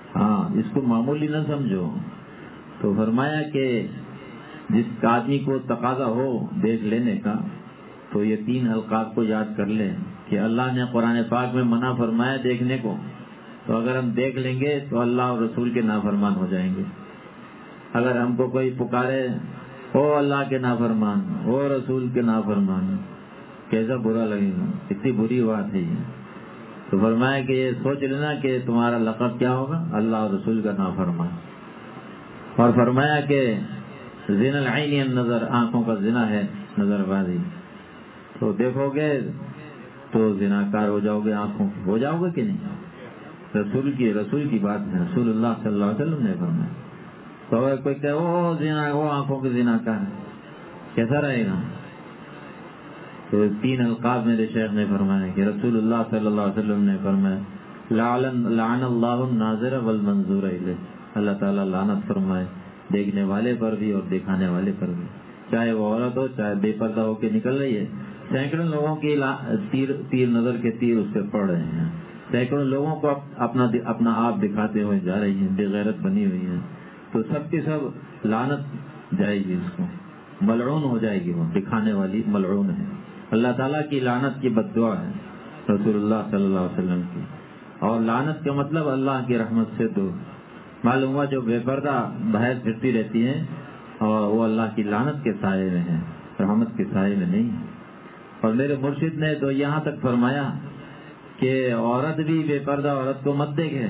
ہاں اس کو معمولی نہ سمجھو. تو فرمایا کہ جس آدمی کو تقاضا ہو دیکھ لینے کا تو یہ 3 حلقات کو یاد کر لیں کہ اللہ نے قرآن پاک میں منع فرمایا دیکھنے کو، تو اگر ہم دیکھ لیں گے تو اللہ اور رسول کے نافرمان ہو جائیں گے. اگر ہم کو کوئی پکارے او اللہ کے نافرمان، او رسول کے نافرمان، کیسا برا لگے گا، اتنی بری بات ہے یہ. تو فرمایا کہ یہ سوچ لینا کہ تمہارا لقب کیا ہوگا، اللہ اور رسول کا نافرمان. اور فرمایا کہ زنا العین النظر، آنکھوں کا زنا ہے نظر بازی. تو دیکھو گے تو زناکار ہو جاؤ گے، آنکھوں ہو جاؤ گے کہ نہیں. رسول کی بات ہے، رسول اللہ صلی اللہ علیہ وسلم نے فرمایا. تو اگر کوئی کہ وہ آنکھوں کے زناکار ہے، کیسا رہے گا. تو 3 القاب میرے شیخ نے فرمایا کہ رسول اللہ صلی اللہ علیہ وسلم نے فرمایا لعن اللہ الناظر والمنظور الیہ، اللہ تعالیٰ لعنت فرمائے دیکھنے والے پر بھی اور دکھانے والے پر بھی، چاہے وہ عورت ہو چاہے بے پردہ ہو کے نکل رہی ہے. سینکڑوں لوگوں کی تیر نظر کے تیر اس پہ پڑ رہے ہیں، سینکڑوں لوگوں کو اپنا آپ دکھاتے ہوئے جا رہی ہیں، بے غیرت بنی ہوئی ہیں. تو سب کی سب لعنت جائے گی، اس کو ملعون ہو جائے گی، وہ دکھانے والی ملعون ہے. اللہ تعالیٰ کی لعنت کی بد دعا ہے رسول اللہ صلی اللہ علیہ وسلم کی. اور لعنت کا مطلب اللہ کی رحمت سے دور. معلوم ہوا جو بے پردہ بحث پھرتی رہتی ہیں اور وہ اللہ کی لعنت کے سائے میں ہیں، رحمت کے سائے میں نہیں. اور میرے مرشد نے تو یہاں تک فرمایا کہ عورت بھی بے پردہ عورت کو مت دیکھے،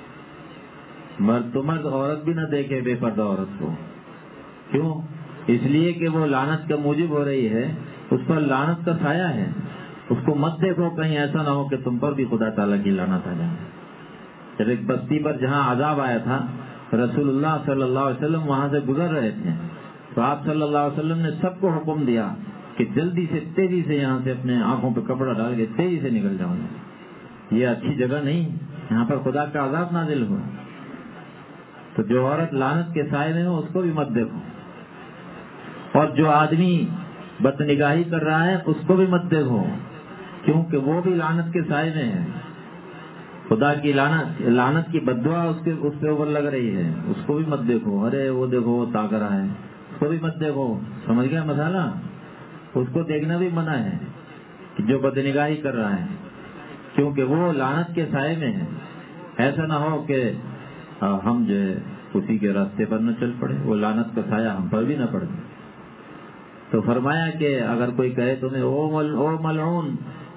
مرد عورت بھی نہ دیکھے بے پردہ عورت کو. کیوں؟ اس لیے کہ وہ لعنت کا موجب ہو رہی ہے، اس پر لعنت کا سایہ ہے. اس کو مت دیکھو، کہیں ایسا نہ ہو کہ تم پر بھی خدا تعالیٰ کی لعنت آ جائے. جب ایک بستی پر جہاں عذاب آیا تھا، رسول اللہ صلی اللہ علیہ وسلم وہاں سے گزر رہے تھے، تو آپ صلی اللہ علیہ وسلم نے سب کو حکم دیا کہ جلدی سے تیزی سے یہاں سے اپنے آنکھوں پہ کپڑا ڈال کے تیزی سے نکل جاؤ، یہ اچھی جگہ نہیں، یہاں پر خدا کا عذاب نازل ہوا. تو جو عورت لعنت کے سائے میں ہو اس کو بھی مت دیکھو، اور جو آدمی بد نگاہی کر رہا ہے اس کو بھی مت دیکھو، کیونکہ وہ بھی لعنت کے سائے میں ہے. خدا کی لعنت کی بد دعا اس کے اوپر لگ رہی ہے، اس کو بھی مت دیکھو. ارے وہ دیکھو وہ تاک رہا ہے، اس کو بھی مت دیکھو. سمجھ گیا مسئلہ؟ اس کو دیکھنا بھی منع ہے کہ جو بد نگاہی کر رہا ہے، کیونکہ وہ لعنت کے سائے میں ہے. ایسا نہ ہو کہ ہم جو ہے اسی کے راستے پر نہ چل پڑے، وہ لعنت کا سایہ ہم پر بھی نہ پڑے. تو فرمایا کہ اگر کوئی کہے تمہیں او ملعون،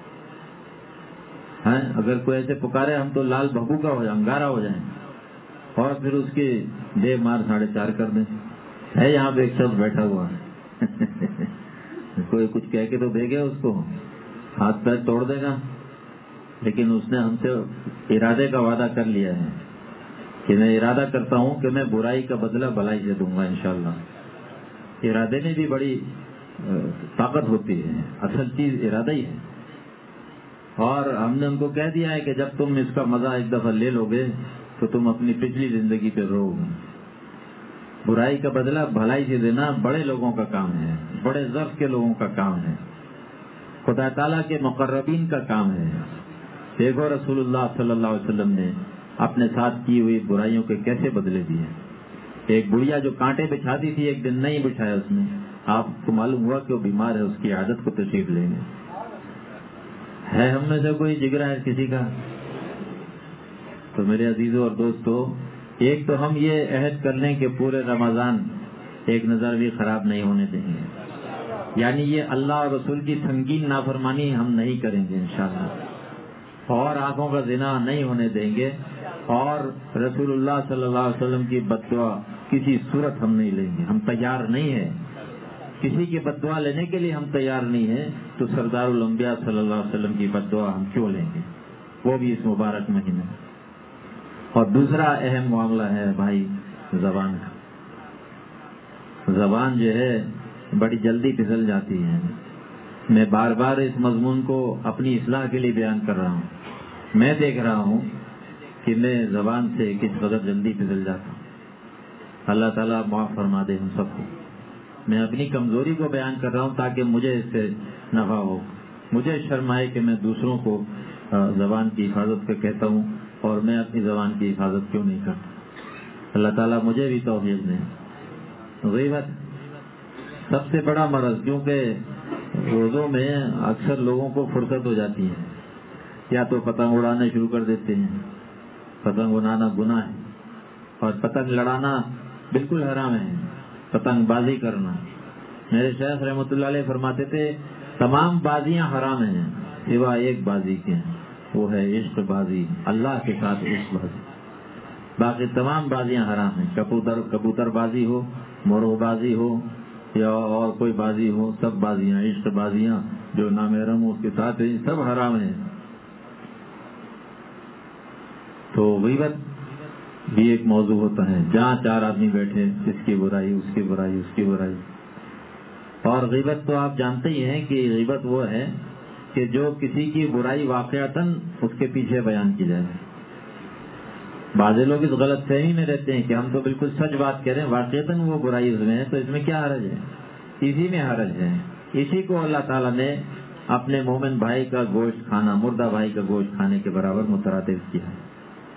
اگر کوئی ایسے پکارے ہم تو لال بھگو کا ہو جائیں، انگارا ہو جائیں، اور پھر اس کی دے مار 4.5 کر دیں. ہے یہاں پہ ایک شخص بیٹھا ہوا کوئی کچھ کہہ کے تو دے گا، اس کو ہاتھ پیر توڑ دے گا، لیکن اس نے ہم سے ارادے کا وعدہ کر لیا ہے کہ میں ارادہ کرتا ہوں کہ میں برائی کا بدلہ بھلائی سے دوں گا انشاءاللہ. ارادے میں بھی بڑی طاقت ہوتی ہے، اصل چیز ارادہ ہی ہے. اور ہم نے ان کو کہہ دیا ہے کہ جب تم اس کا مزہ ایک دفعہ لے لو گے تو تم اپنی پچھلی زندگی پہ رو گے. برائی کا بدلہ بھلائی سے دینا بڑے لوگوں کا کام ہے، بڑے ظرف کے لوگوں کا کام ہے، خدا تعالیٰ کے مقربین کا کام ہے. دیکھو رسول اللہ صلی اللہ علیہ وسلم نے اپنے ساتھ کی ہوئی برائیوں کے کیسے بدلے دیے. ایک بڑھیا جو کانٹے بچھاتی تھی ایک دن نہیں بچھایا اس نے، آپ کو معلوم ہوا کہ وہ بیمار ہے، اس کی عادت کو تشریف لیں گے. ہے ہم میں سے کوئی جگرا ہے کسی کا؟ تو میرے عزیزوں اور دوستو، ایک تو ہم یہ عہد کر لیں کہ پورے رمضان ایک نظر بھی خراب نہیں ہونے دیں گے، یعنی یہ اللہ اور رسول کی سنگین نافرمانی ہم نہیں کریں گے انشاءاللہ، اور آنکھوں کا زنا نہیں ہونے دیں گے، اور رسول اللہ صلی اللہ علیہ وسلم کی بد دعا کسی صورت ہم نہیں لیں گے. ہم تیار نہیں ہیں کسی کی بد دعا لینے کے لیے، ہم تیار نہیں ہیں، تو سردار الانبیاء صلی اللہ علیہ وسلم کی بد دعا ہم کیوں لیں گے، وہ بھی اس مبارک مہینے. اور دوسرا اہم معاملہ ہے بھائی زبان کا. زبان جو ہے بڑی جلدی پھسل جاتی ہے. میں بار بار اس مضمون کو اپنی اصلاح کے لیے بیان کر رہا ہوں. میں دیکھ رہا ہوں کہ میں زبان سے کس قدر جلدی پھسل جاتا ہوں. اللہ تعالیٰ معاف فرما دے ہم سب کو. میں اپنی کمزوری کو بیان کر رہا ہوں تاکہ مجھے اس سے نفع ہو. مجھے شرم آئے کہ میں دوسروں کو زبان کی حفاظت کا کہتا ہوں اور میں اپنی زبان کی حفاظت کیوں نہیں کرتا؟ اللہ تعالیٰ مجھے بھی توفیق دے۔ غیبت سب سے بڑا مرض، کیونکہ روزوں میں اکثر لوگوں کو فرصت ہو جاتی ہے، یا تو پتنگ اڑانا شروع کر دیتے ہیں۔ پتنگ اڑانا گناہ ہے، اور پتنگ لڑانا بالکل حرام ہے، پتنگ بازی کرنا۔ میرے شیخ رحمۃ اللہ علیہ فرماتے تھے تمام بازیاں حرام ہیں سوا ایک بازی کے، وہ ہے عشق بازی، اللہ کے ساتھ عشق بازی۔ باقی تمام بازیاں حرام ہیں، کبوتر بازی ہو، مرغ بازی ہو، یا اور کوئی بازی ہو، سب بازیاں، عشق بازیاں جو نامحرم ہو اس کے ساتھ ہیں، سب حرام ہیں۔ تو غیبت بھی ایک موضوع ہوتا ہے، جہاں چار آدمی بیٹھے، اس کی برائی، اس کی برائی، اس کی برائی۔ اور غیبت تو آپ جانتے ہی ہیں کہ غیبت وہ ہے کہ جو کسی کی برائی واقعتاً اس کے پیچھے بیان کی جائے۔ بعض لوگ اس غلط فہمی میں رہتے ہیں کہ ہم تو بالکل سچ بات کہہ رہے ہیں، واقعتاً وہ برائی اس میں ہے، تو اس میں کیا حرج ہے؟ اسی میں حرج ہے۔ اسی کو اللہ تعالیٰ نے اپنے مومن بھائی کا گوشت کھانا، مردہ بھائی کا گوشت کھانے کے برابر مترادف کیا ہے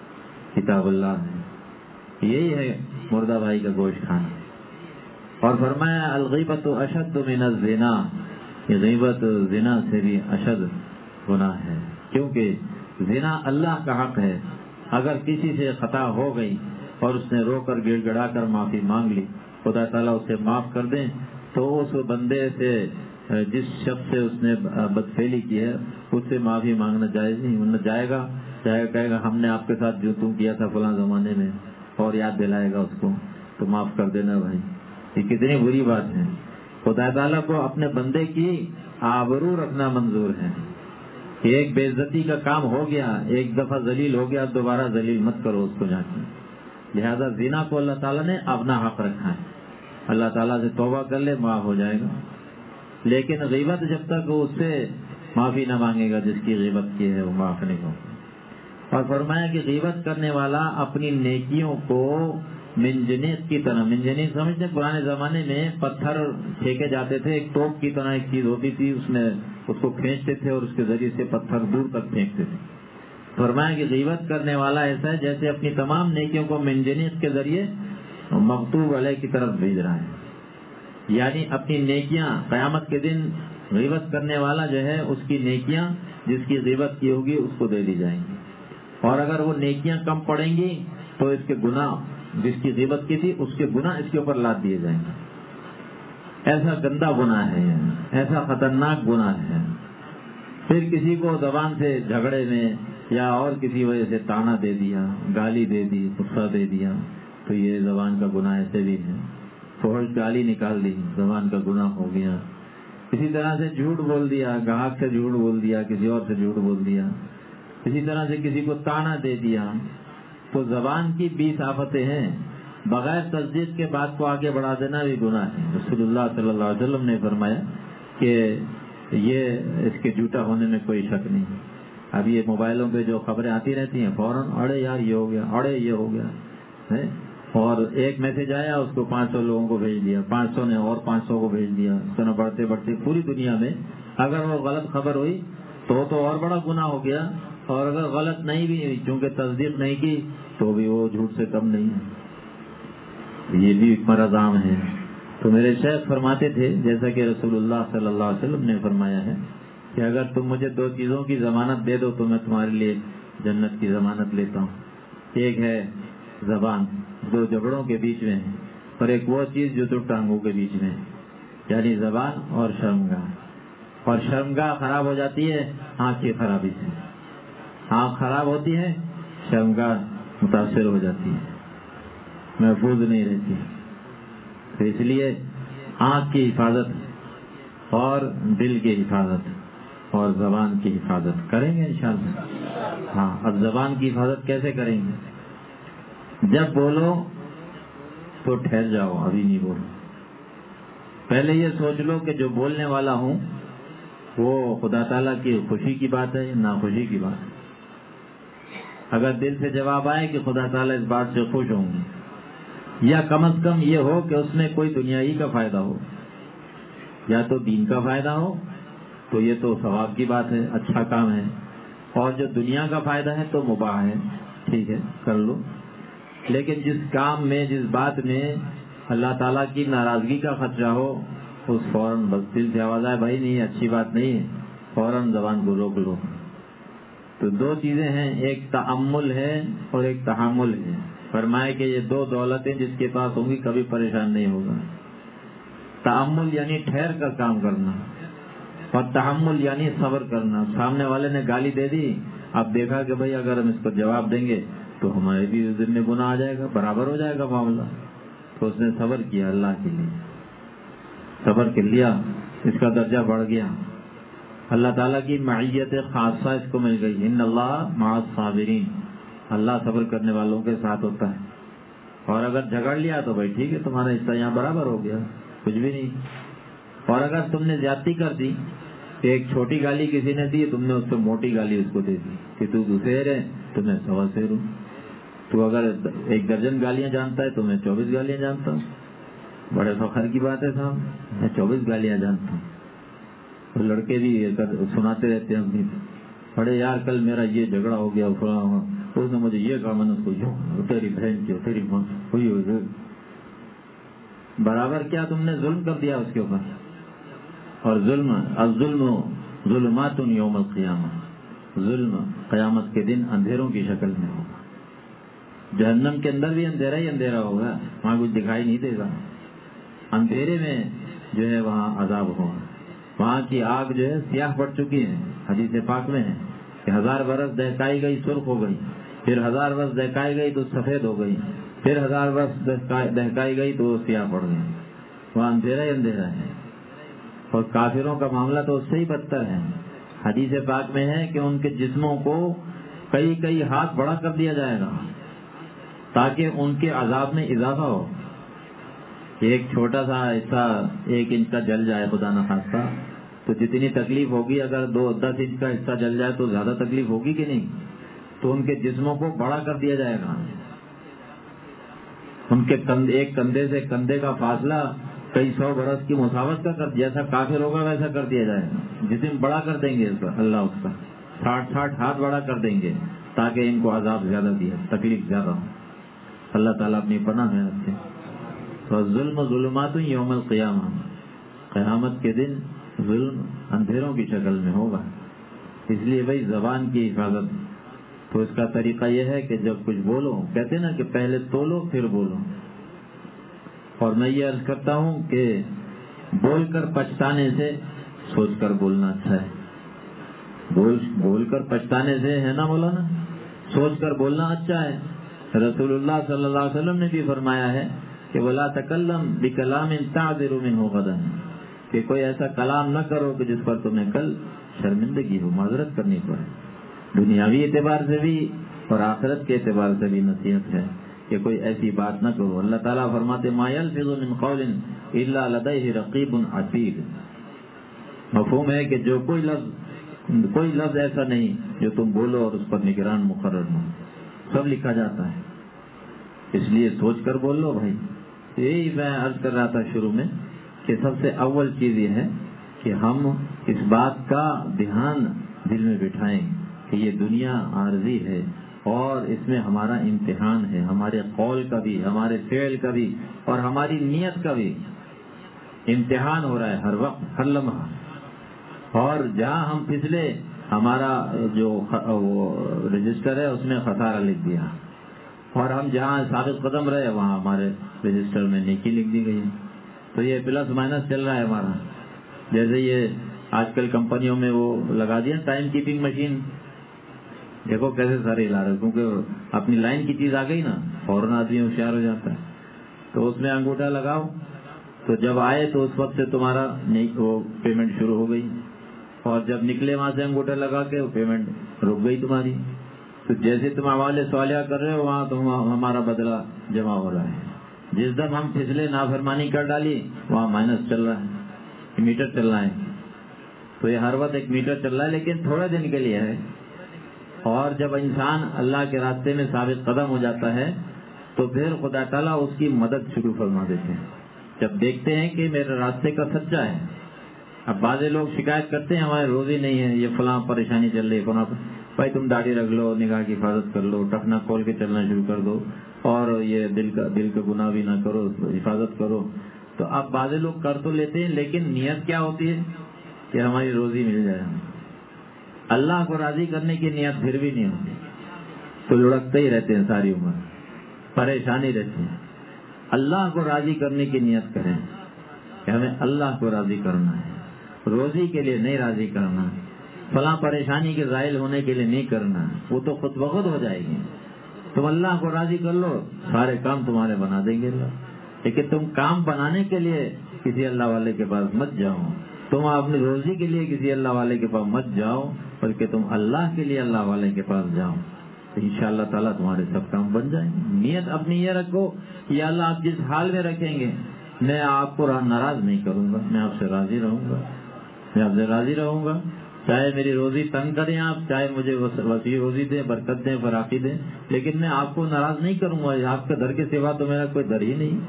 کتاب اللہ نے۔ یہی ہے مردہ بھائی کا گوشت کھانا۔ اور فرمایا الغیبت اشد من الزنا، یہ غیبت زنا سے بھی اشد گناہ ہے، کیونکہ زنا اللہ کا حق ہے۔ اگر کسی سے خطا ہو گئی اور اس نے رو کر گڑ گڑا کر معافی مانگ لی، خدا تعالیٰ اسے معاف کر دیں، تو اس بندے سے، جس شخص سے اس نے بدفعلی کی ہے، اس سے معافی مانگنا جائز نہیں، ورنہ جائے گا کہے گا ہم نے آپ کے ساتھ جو تم کیا تھا فلاں زمانے میں، اور یاد دلائے گا اس کو، تو معاف کر دینا بھائی۔ یہ کتنی بری بات ہے۔ خدا تعالیٰ کو اپنے بندے کی آبرو رکھنا منظور ہے۔ ایک بے عزتی کا کام ہو گیا، ایک دفعہ ذلیل ہو گیا، دوبارہ ذلیل مت کرو اس کو جا کے۔ لہذا زنا کو اللہ تعالیٰ نے اپنا حق رکھا ہے، اللہ تعالیٰ سے توبہ کر لے معاف ہو جائے گا۔ لیکن غیبت جب تک وہ اس سے معافی نہ مانگے گا جس کی غیبت کی ہے، وہ معاف نہیں ہوگا۔ اور فرمایا کہ غیبت کرنے والا اپنی نیکیوں کو منجنیق کی طرح، منجنیق سمجھتے ہیں، پرانے زمانے میں پتھر پھینکے جاتے تھے، ایک ٹوپ کی طرح ایک چیز ہوتی تھی، اس میں اس کو کھینچتے تھے اور اس کے ذریعے سے پتھر دور تک پھینکتے تھے۔ فرمایا کہ غیبت کرنے والا ایسا ہے جیسے اپنی تمام نیکیوں کو منجنیق کے ذریعے مغضوب علیہ کی طرف بھیج رہا ہے، یعنی اپنی نیکیاں قیامت کے دن غیبت کرنے والا جو ہے اس کی نیکیاں جس کی غیبت کی ہوگی اس کو دے دی جائیں گی، اور اگر وہ نیکیاں کم پڑیں گی تو اس کے گناہ، جس کی غیبت کی تھی اس کے گناہ اس کے اوپر لاد دیے جائیں گے۔ ایسا گندا گناہ ہے، ایسا خطرناک گناہ ہے۔ پھر کسی کو زبان سے جھگڑے میں یا اور کسی وجہ سے تانا دے دیا، گالی دے دی، غصہ دے دیا، تو یہ زبان کا گناہ ایسے بھی ہے۔ فحش گالی نکال دی، زبان کا گناہ ہو گیا۔ اسی طرح سے جھوٹ بول دیا، گاہک سے جھوٹ بول دیا، کسی اور سے جھوٹ بول دیا، اسی طرح سے کسی کو تانا دے دیا، تو زبان کی 20 آفتیں ہیں۔ بغیر تصدیق کے بات کو آگے بڑھا دینا بھی گناہ ہے۔ رسول اللہ صلی اللہ علیہ وسلم نے فرمایا کہ یہ اس کے جھوٹا ہونے میں کوئی شک نہیں۔ اب یہ موبائلوں پہ جو خبریں آتی رہتی ہیں، فوراً اڑے یار یہ ہو گیا، اڑے یہ ہو گیا، اور ایک میسج آیا اس کو 500 لوگوں کو بھیج دیا، 500 نے اور 500 کو بھیج دیا، اس طرح بڑھتے بڑھتے پوری دنیا میں اگر وہ غلط خبر ہوئی تو اور بڑا گناہ ہو گیا، اور اگر غلط نہیں بھی ہوئی چونکہ تصدیق نہیں کی تو بھی وہ جھوٹ سے کم نہیں ہے۔ یہ بھی ایک مرض عام ہے۔ تو میرے شیخ فرماتے تھے، جیسا کہ رسول اللہ صلی اللہ علیہ وسلم نے فرمایا ہے کہ اگر تم مجھے 2 چیزوں کی ضمانت دے دو تو میں تمہارے لیے جنت کی ضمانت لیتا ہوں۔ ایک ہے زبان، 2 جھگڑوں کے بیچ میں ہے، اور ایک وہ چیز جو 2 ٹانگوں کے بیچ میں ہے، یعنی زبان اور شرمگاہ۔ اور شرمگاہ خراب ہو جاتی ہے آنکھ کی خرابی سے، آنکھ خراب ہوتی ہے، شرمگاہ متاثر ہو جاتی ہے، محفوظ نہیں رہتی۔ تو اس لیے آنکھ کی حفاظت اور دل کی حفاظت اور زبان کی حفاظت کریں گے انشاءاللہ۔ ہاں، اب زبان کی حفاظت کیسے کریں گے؟ جب بولو تو ٹھہر جاؤ، ابھی نہیں بولو، پہلے یہ سوچ لو کہ جو بولنے والا ہوں وہ خدا تعالیٰ کی خوشی کی بات ہے یا ناخوشی کی بات ہے۔ اگر دل سے جواب آئے کہ خدا تعالیٰ اس بات سے خوش ہوں گے، یا کم از کم یہ ہو کہ اس میں کوئی دنیائی کا فائدہ ہو، یا تو دین کا فائدہ ہو تو یہ تو ثواب کی بات ہے، اچھا کام ہے، اور جو دنیا کا فائدہ ہے تو مباح ہے، ٹھیک ہے کر لو، لیکن جس کام میں جس بات میں اللہ تعالیٰ کی ناراضگی کا خدشہ ہو اس فوراً بس دل سے آواز آئے بھائی نہیں اچھی بات نہیں ہے، فوراً زبان کو روک لو۔ تو دو چیزیں ہیں، ایک تأمل ہے اور ایک تحمل ہے۔ فرمائے کہ یہ دو دولتیں جس کے پاس ہوں گی کبھی پریشان نہیں ہوگا۔ تأمل یعنی ٹھہر کر کام کرنا، اور تحمل یعنی صبر کرنا۔ سامنے والے نے گالی دے دی، اب دیکھا کہ بھائی اگر ہم اس کو جواب دیں گے تو ہمارے بھی ذمہ میں گناہ آ جائے گا، برابر ہو جائے گا معاملہ۔ تو اس نے صبر کیا، اللہ کے لیے صبر کر لیا، اس کا درجہ بڑھ گیا، اللہ تعالیٰ کی معیت خاصہ اس کو مل گئی۔ ان اللہ مع الصابرین، اللہ صبر کرنے والوں کے ساتھ ہوتا ہے۔ اور اگر جھگڑ لیا تو بھائی ٹھیک ہے، تمہارا حصہ یہاں برابر ہو گیا، کچھ بھی نہیں۔ اور اگر تم نے زیادتی کر دی، ایک چھوٹی گالی کسی نے دی، تم نے اس سے موٹی گالی اس کو دے دی کہ تو سیر ہے، تمہیں 100 سیر ہوں۔ تو اگر 1 درجن گالیاں جانتا ہے تو میں 24 گالیاں جانتا ہوں۔ بڑے فخر کی بات ہے صاحب، میں 24 گالیاں جانتا ہوں۔ تو لڑکے بھی سناتے رہتے ہیں اپنی، بڑے یار کل میرا یہ جھگڑا ہو گیا، اس نے مجھے یہ کہا، میں نے اس کو یوں، تیری بہن کی تیری ماں ہوئی ہوئی، برابر کیا تم نے ظلم کر دیا اس کے اوپر۔ اور الظلم ظلمات یوم القیامہ، ظلم قیامت کے دن اندھیروں کی شکل میں ہوگا۔ جہنم کے اندر بھی اندھیرا ہی اندھیرا ہوگا، وہاں کچھ دکھائی نہیں دے گا، اندھیرے میں جو ہے وہاں عذاب ہوگا۔ وہاں کی آگ جو ہے سیاہ پڑ چکی ہے، حدیث پاک میں ہے کہ 1000 برس دہکائی گئی سرخ ہو گئی، پھر 1000 برس دہکائی گئی تو سفید ہو گئی، پھر 1000 برس دہکائی گئی تو سیاہ پڑ گئی۔ وہاں اندھیرا ہی اندھیرا ہے۔ اور کافروں کا معاملہ تو اس سے ہی بدتر ہے۔ حدیث پاک میں ہے کہ ان کے جسموں کو کئی ہاتھ بڑا کر دیا جائے گا تاکہ ان کے عذاب میں اضافہ ہو۔ ایک چھوٹا سا حصہ 1 انچ کا جل جائے خدا نخواستہ تو جتنی تکلیف ہوگی، اگر 10 انچ کا حصہ جل جائے تو زیادہ تکلیف ہوگی کہ نہیں؟ تو ان کے جسموں کو بڑا کر دیا جائے گا، ان کے ایک کندھے سے کندھے کا فاصلہ کئی 100 برس کی مساوت کا کر، جیسا کافر ہوگا ویسا کر دیا جائے گا۔ جسم بڑا کر دیں گے اللہ اس کا، 60 ہاتھ بڑا کر دیں گے تاکہ ان کو عذاب زیادہ دیا، تکلیف زیادہ ہو۔ اللہ تعالیٰ اپنی پناہ میں رکھے۔ تو ظلم ظلمات یوم القیامہ، قیامت کے دن ظلم اندھیروں کی شکل میں ہوگا۔ اس لیے بھائی زبان کی حفاظت، تو اس کا طریقہ یہ ہے کہ جب کچھ بولو، کہتے ہیں نا کہ پہلے تولو پھر بولو۔ اور میں یہ عرض کرتا ہوں کہ بول کر پچھتانے سے سوچ کر بولنا اچھا ہے۔ بول کر پچھتانے سے ہے نا مولانا، سوچ کر بولنا اچھا ہے۔ رسول اللہ صلی اللہ علیہ وسلم نے بھی فرمایا ہے کہ وَلَا تَكَلَّمْ بِكَلَامٍ تَعْذِرُ مِنْهُ غَدًا، کہ کوئی ایسا کلام نہ کرو کہ جس پر تمہیں کل شرمندگی ہو، معذرت کرنی پڑے۔ دنیاوی اعتبار سے بھی اور آخرت کے اعتبار سے بھی نصیحت ہے کہ کوئی ایسی بات نہ کرو۔ اللہ تعالیٰ فرماتے مَا يَلْفِظُ مِنْ قَوْلٍ إِلَّا لَدَيْهِ رَقِيبٌ عَتِيدٌ، مفہوم ہے کہ جو کوئی لفظ ایسا نہیں جو تم بولو اور اس پر نگران مقرر ہو، سب لکھا جاتا ہے۔ اس لیے سوچ کر بول لو بھائی۔ یہی میں عرض کر رہا تھا شروع میں کہ سب سے اول چیز یہ ہے کہ ہم اس بات کا دھیان دل میں بٹھائیں کہ یہ دنیا عارضی ہے اور اس میں ہمارا امتحان ہے، ہمارے قول کا بھی، ہمارے فعل کا بھی اور ہماری نیت کا بھی امتحان ہو رہا ہے ہر وقت، ہر لمحہ۔ اور جہاں ہم پھسلے ہمارا جو رجسٹر ہے اس میں خسارہ لکھ دیا، اور ہم جہاں ثابت قدم رہے وہاں ہمارے رجسٹر میں نیکی لکھ دی گئی۔ تو یہ پلس مائنس چل رہا ہے ہمارا۔ جیسے یہ آج کل کمپنیوں میں وہ لگا دیا ٹائم کیپنگ مشین، دیکھو کیسے سارے ہلا رہے، کیونکہ اپنی لائن کی چیز آ گئی نا، فوراً آدمی ہوشیار ہو جاتا ہے۔ تو اس میں انگوٹھا لگاؤ تو جب آئے تو اس وقت سے تمہارا وہ پیمنٹ شروع ہو گئی، اور جب نکلے وہاں سے انگوٹھا لگا کے وہ پیمنٹ رک گئی تمہاری۔ تو جیسے تم حوالے سوالیہ کر رہے ہو وہاں تم ہمارا بدلہ جمع ہو رہا ہے۔ جس دم ہم پھسلے نافرمانی کر ڈالی وہاں مائنس چل رہا ہے، میٹر چل رہا ہے۔ تو یہ ہر وقت ایک میٹر چل رہا ہے، لیکن تھوڑے دن کے لیے ہے۔ اور جب انسان اللہ کے راستے میں ثابت قدم ہو جاتا ہے تو پھر خدا تعالیٰ اس کی مدد شروع فرما دیتے ہیں، جب دیکھتے ہیں کہ میرے راستے کا سچا ہے۔ اب بعض لوگ شکایت کرتے ہیں ہمارے روزی نہیں ہے، یہ فلاں پریشانی چل رہی ہے، فلاں بھائی تم داڑھی رکھ لو، نگاہ کی حفاظت کر لو، ٹخنا کھول کے چلنا شروع کر دو، اور یہ دل کا گناہ بھی نہ کرو، حفاظت کرو. تو اب بعض لوگ کر تو لیتے ہیں، لیکن نیت کیا ہوتی ہے کہ ہماری روزی مل جائے. اللہ کو راضی کرنے کی نیت پھر بھی نہیں ہوتی، تو لڑکتے ہی رہتے ہیں ساری عمر، پریشانی رہتی ہے. اللہ کو راضی کرنے کی نیت کریں کہ ہمیں اللہ کو راضی کرنا ہے، روزی کے لیے نہیں راضی کرنا، فلاں پریشانی کے زائل ہونے کے لیے نہیں کرنا، وہ تو خود بخود ہو جائے گی. تم اللہ کو راضی کر لو، سارے کام تمہارے بنا دیں گے اللہ. لیکن تم کام بنانے کے لیے کسی اللہ والے کے پاس مت جاؤ، تم اپنی روزی کے لیے کسی اللہ والے کے پاس مت جاؤ، بلکہ تم اللہ کے لیے اللہ والے کے پاس جاؤ. انشاءاللہ تعالیٰ تمہارے سب کام بن جائیں گے. نیت اپنی یہ رکھو کہ اللہ آپ جس حال میں رکھیں گے میں آپ کو ناراض نہیں کروں گا، میں آپ سے راضی رہوں گا، میں آپ سے راضی رہوں گا. چاہے میری روزی تنگ کریں آپ، چاہے مجھے وسیع روزی دیں، برکت دیں، فراخی دیں، لیکن میں آپ کو ناراض نہیں کروں گا. آپ کے در کے سوا تو میرا کوئی در ہی نہیں.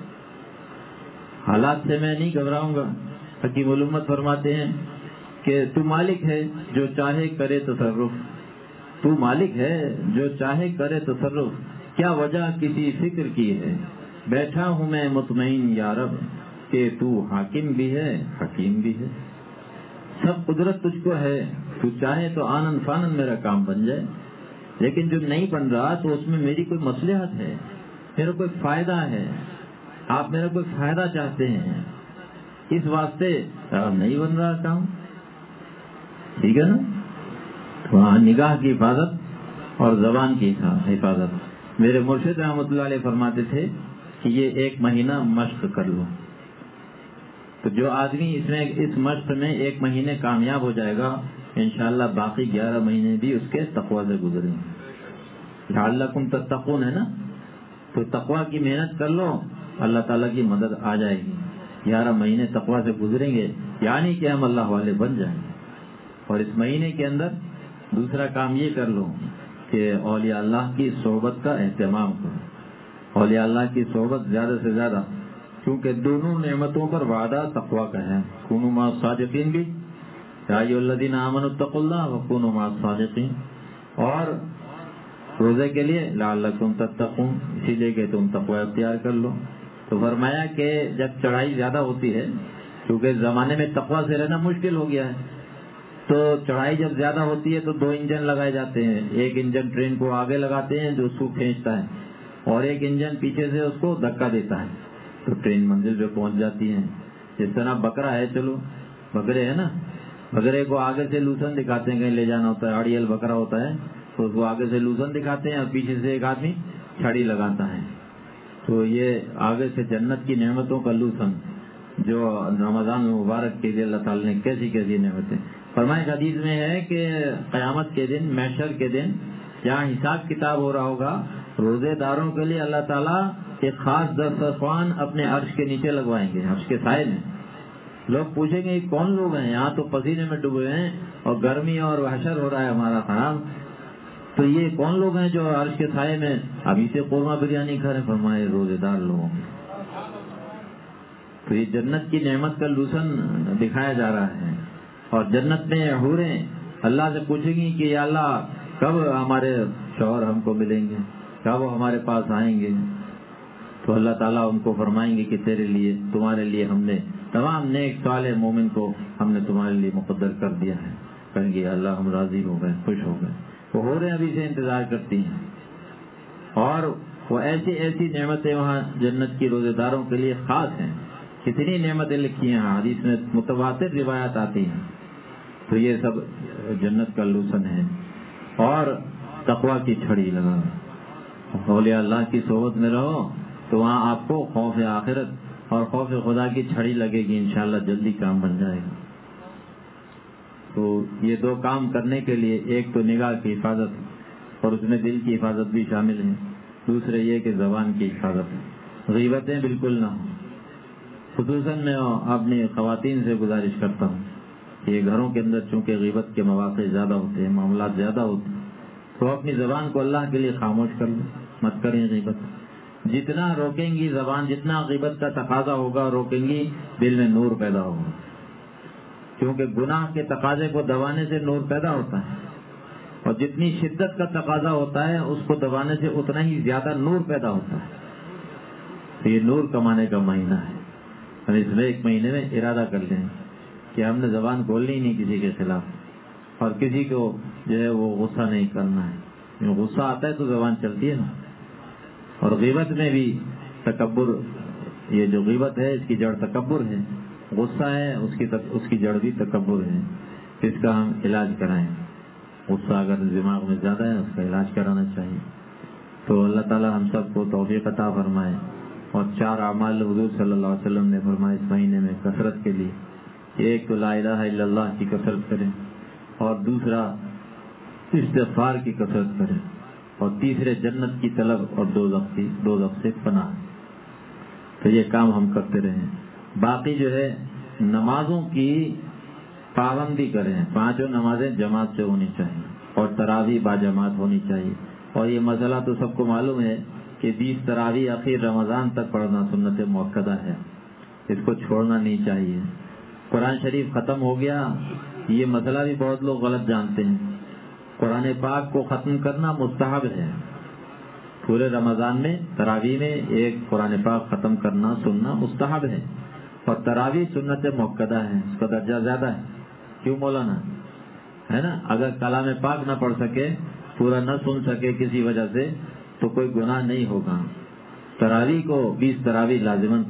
حالات سے میں نہیں گھبراؤں گا. حکیم الامت فرماتے ہیں کہ تو مالک ہے جو چاہے کرے تصرف، تو مالک ہے جو چاہے کرے تصرف، کیا وجہ کسی فکر کی ہے، بیٹھا ہوں میں مطمئن یا رب کہ تو حاکم بھی ہے حکیم بھی ہے. سب قدرت تجھ کو ہے، تو چاہے تو آنن فانن میرا کام بن جائے، لیکن جو نہیں بن رہا تو اس میں میری کوئی مصلحت ہے، میرا کوئی فائدہ ہے، آپ میرا کوئی فائدہ چاہتے ہیں، اس واسطے نہیں بن رہا کام. ٹھیک ہے نا. وہاں نگاہ کی حفاظت اور زبان کی حفاظت. میرے مرشد رحمۃ اللہ علیہ فرماتے تھے کہ یہ 1 مہینہ مشق کر لو. تو جو آدمی اس مشق میں 1 مہینے کامیاب ہو جائے گا، انشاءاللہ باقی 11 مہینے بھی اس کے تقویٰ سے گزریں گے. لعلکم تتقون ہے نا، تو تقویٰ کی محنت کر لو، اللہ تعالیٰ کی مدد آ جائے گی. 11 مہینے تقویٰ سے گزریں گے، یعنی کہ ہم اللہ والے بن جائیں گے. اور اس مہینے کے اندر دوسرا کام یہ کر لو کہ اولیاء اللہ کی صحبت کا اہتمام کرو. اولیاء اللہ کی صحبت زیادہ سے زیادہ، کیونکہ دونوں نعمتوں پر وعدہ تقویٰ کا ہے. کونوا مع الصادقین بھی، یا ایھا الذین آمنوا اتقوا اللہ وکونوا مع الصادقین، اور روزے کے لیے لعلکم تتقون، اسی لیے کہ تم تقویٰ اختیار کر لو. تو فرمایا کہ جب چڑھائی زیادہ ہوتی ہے، کیونکہ زمانے میں تقویٰ سے رہنا مشکل ہو گیا ہے، تو چڑھائی جب زیادہ ہوتی ہے تو 2 انجن لگائے جاتے ہیں. ایک انجن ٹرین کو آگے لگاتے ہیں جو اس کو کھینچتا ہے، اور ایک انجن پیچھے سے اس کو دھکا دیتا ہے، تو ٹرین منزل پہ پہنچ جاتی ہے. جس طرح بکرا ہے، چلو بکرے ہے نا، بکرے کو آگے سے لوسن دکھاتے ہیں، کہیں لے جانا ہوتا ہے، اڑیل بکرا ہوتا ہے تو اس کو آگے سے لوسن دکھاتے ہیں اور پیچھے سے ایک آدمی چھڑی لگاتا ہے. تو یہ آگے سے جنت کی نعمتوں کا لوسن جو رمضان مبارک کے لیے اللہ تعالیٰ نے کیسی کیسی نعمتیں. فرمائے حدیث میں ہے کہ قیامت کے دن، محشر کے دن، جہاں حساب کتاب ہو رہا ہوگا، روزے داروں کے لیے اللہ تعالیٰ ایک خاص دسترخوان اپنے عرش کے نیچے لگوائیں گے، عرش کے سائے میں. لوگ پوچھیں گے یہ کون لوگ ہیں، یہاں تو پسینے میں ڈوبے ہیں اور گرمی اور حشر ہو رہا ہے ہمارا خراب، تو یہ کون لوگ ہیں جو عرش کے سائے میں ابھی سے قورمہ بریانی کھا رہے ہیں؟ فرمائے روزے دار لوگوں. تو یہ جنت کی نعمت کا لوسن دکھایا جا رہا ہے. اور جنت میں حوریں اللہ سے پوچھیں گی کہ یا اللہ کب ہمارے شوہر ہم کو ملیں گے، کب وہ ہمارے پاس آئیں گے؟ تو اللہ تعالیٰ ان کو فرمائیں گے کہ تیرے لیے، تمہارے لیے ہم نے تمام نیک صالح مومن کو ہم نے تمہارے لیے مقدر کر دیا ہے. کہیں گے اللہ ہم راضی ہو گئے، خوش ہو گئے. وہ حوریں ابھی سے انتظار کرتی ہیں، اور وہ ایسی ایسی نعمتیں وہاں جنت کی روزے داروں کے لیے خاص ہیں. کتنی نعمتیں لکھی ہیں، حدیث میں متواتر روایات آتی ہیں. تو یہ سب جنت کا لوسن ہے. اور تقویٰ کی چھڑی لگا، اولیاء اللہ کی صحبت میں رہو تو وہاں آپ کو خوف آخرت اور خوف خدا کی چھڑی لگے گی، انشاءاللہ جلدی کام بن جائے گا. تو یہ 2 کام کرنے کے لیے، ایک تو نگاہ کی حفاظت اور اس میں دل کی حفاظت بھی شامل ہے، دوسرے یہ کہ زبان کی حفاظت، غیبتیں بالکل نہ ہوں. خصوصاً میں اپنی خواتین سے گزارش کرتا ہوں کہ یہ گھروں کے اندر چونکہ غیبت کے مواقع زیادہ ہوتے ہیں، معاملات زیادہ ہوتے ہیں، تو اپنی زبان کو اللہ کے لیے خاموش کر لیں، مت کریں غیبت. جتنا روکیں گی زبان، جتنا غیبت کا تقاضا ہوگا روکیں گی، دل میں نور پیدا ہوگا. کیونکہ گناہ کے تقاضے کو دبانے سے نور پیدا ہوتا ہے، اور جتنی شدت کا تقاضا ہوتا ہے اس کو دبانے سے اتنا ہی زیادہ نور پیدا ہوتا ہے. تو یہ نور کمانے کا مہینہ ہے. ہم اس میں ایک مہینے میں ارادہ کر لیں کہ ہم نے زبان کھولنی ہی نہیں کسی کے خلاف، اور کسی کو جو ہے وہ غصہ نہیں کرنا ہے. غصہ آتا ہے تو زبان چلتی ہے نا. اور غیبت میں بھی تکبر، یہ جو غیبت ہے اس کی جڑ تکبر ہے، غصہ ہے اس کی جڑ بھی تکبر ہے. اس کا ہم علاج کرائیں. غصہ اگر دماغ میں زیادہ ہے اس کا علاج کرانا چاہیے. تو اللہ تعالی ہم سب کو توفیق عطا فرمائے. اور 4 اعمال حضور صلی اللہ علیہ وسلم نے فرمائے اس مہینے میں کثرت کے لیے. ایک تو لا الہ الا اللہ کی کثرت کریں، اور دوسرا استغفار کی کثرت کریں، اور تیسرے جنت کی طلب اور دوزخ سے پناہ. تو یہ کام ہم کرتے رہیں. باقی جو ہے نمازوں کی پابندی کریں. 5 نمازیں جماعت سے ہونی چاہیے، اور تراویح باجماعت ہونی چاہیے. اور یہ مسئلہ تو سب کو معلوم ہے کہ 20 تراویح اخیر رمضان تک پڑھنا سنت مؤکدہ ہے، اس کو چھوڑنا نہیں چاہیے. قرآن شریف ختم ہو گیا، یہ مسئلہ بھی بہت لوگ غلط جانتے ہیں. قرآن پاک کو ختم کرنا مستحب ہے. پورے رمضان میں تراویح میں ایک قرآن پاک ختم کرنا سننا مستحب ہے. اور تراویح سنت مؤکدہ ہے، اس کا درجہ زیادہ ہے. کیوں مولانا؟ ہے نا. اگر کلام پاک نہ پڑھ سکے، پورا نہ سن سکے کسی وجہ سے، تو کوئی گناہ نہیں ہوگا. تراویح کو 20 تراویح لازماً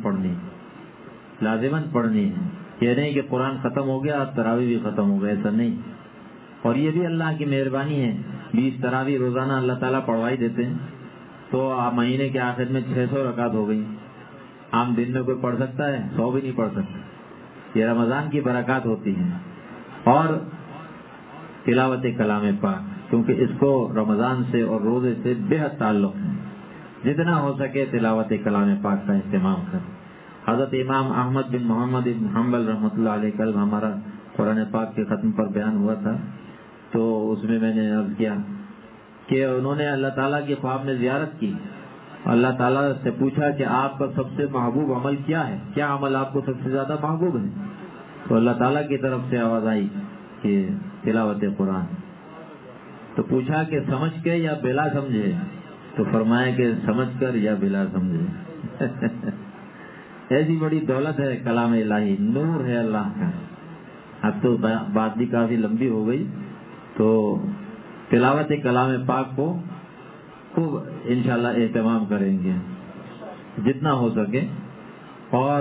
پڑھنی ہے. یہ نہیں کہ قرآن ختم ہو گیا اب تراویح بھی ختم ہو گیا، ایسا نہیں. اور یہ بھی اللہ کی مہربانی ہے، 20 تراویح روزانہ اللہ تعالیٰ پڑھوائی دیتے ہیں. تو مہینے کے آخر میں 600 رکعت ہو گئی. عام دن میں کوئی پڑھ سکتا ہے؟ 100 بھی نہیں پڑھ سکتا. یہ رمضان کی برکات ہوتی ہیں. اور تلاوت کلام پاک، کیونکہ اس کو رمضان سے اور روزے سے بے حد تعلق ہے. جتنا ہو سکے تلاوت کلام پاک کا اہتمام کریں. حضرت امام احمد بن محمد بن حنبل رحمۃ اللہ علیہ کل ہمارا قرآن پاک کے ختم پر بیان ہوا تھا، تو اس میں نے عرض کیا کہ انہوں نے اللہ تعالیٰ کی خواب میں زیارت کی. اللہ تعالیٰ سے پوچھا کہ آپ کا سب سے محبوب عمل کیا ہے، کیا عمل آپ کو سب سے زیادہ محبوب ہے؟ تو اللہ تعالیٰ کی طرف سے آواز آئی کہ تلاوت قرآن. تو پوچھا کہ سمجھ کے یا بلا سمجھے؟ تو فرمایا کہ سمجھ کر یا بلا سمجھے. ایسی بڑی دولت ہے کلام الہی، نور ہے اللہ کا. اب تو بات بھی کافی لمبی ہو گئی، تو تلاوت کلام پاک کو خوب انشاءاللہ اہتمام کریں گے جتنا ہو سکے. اور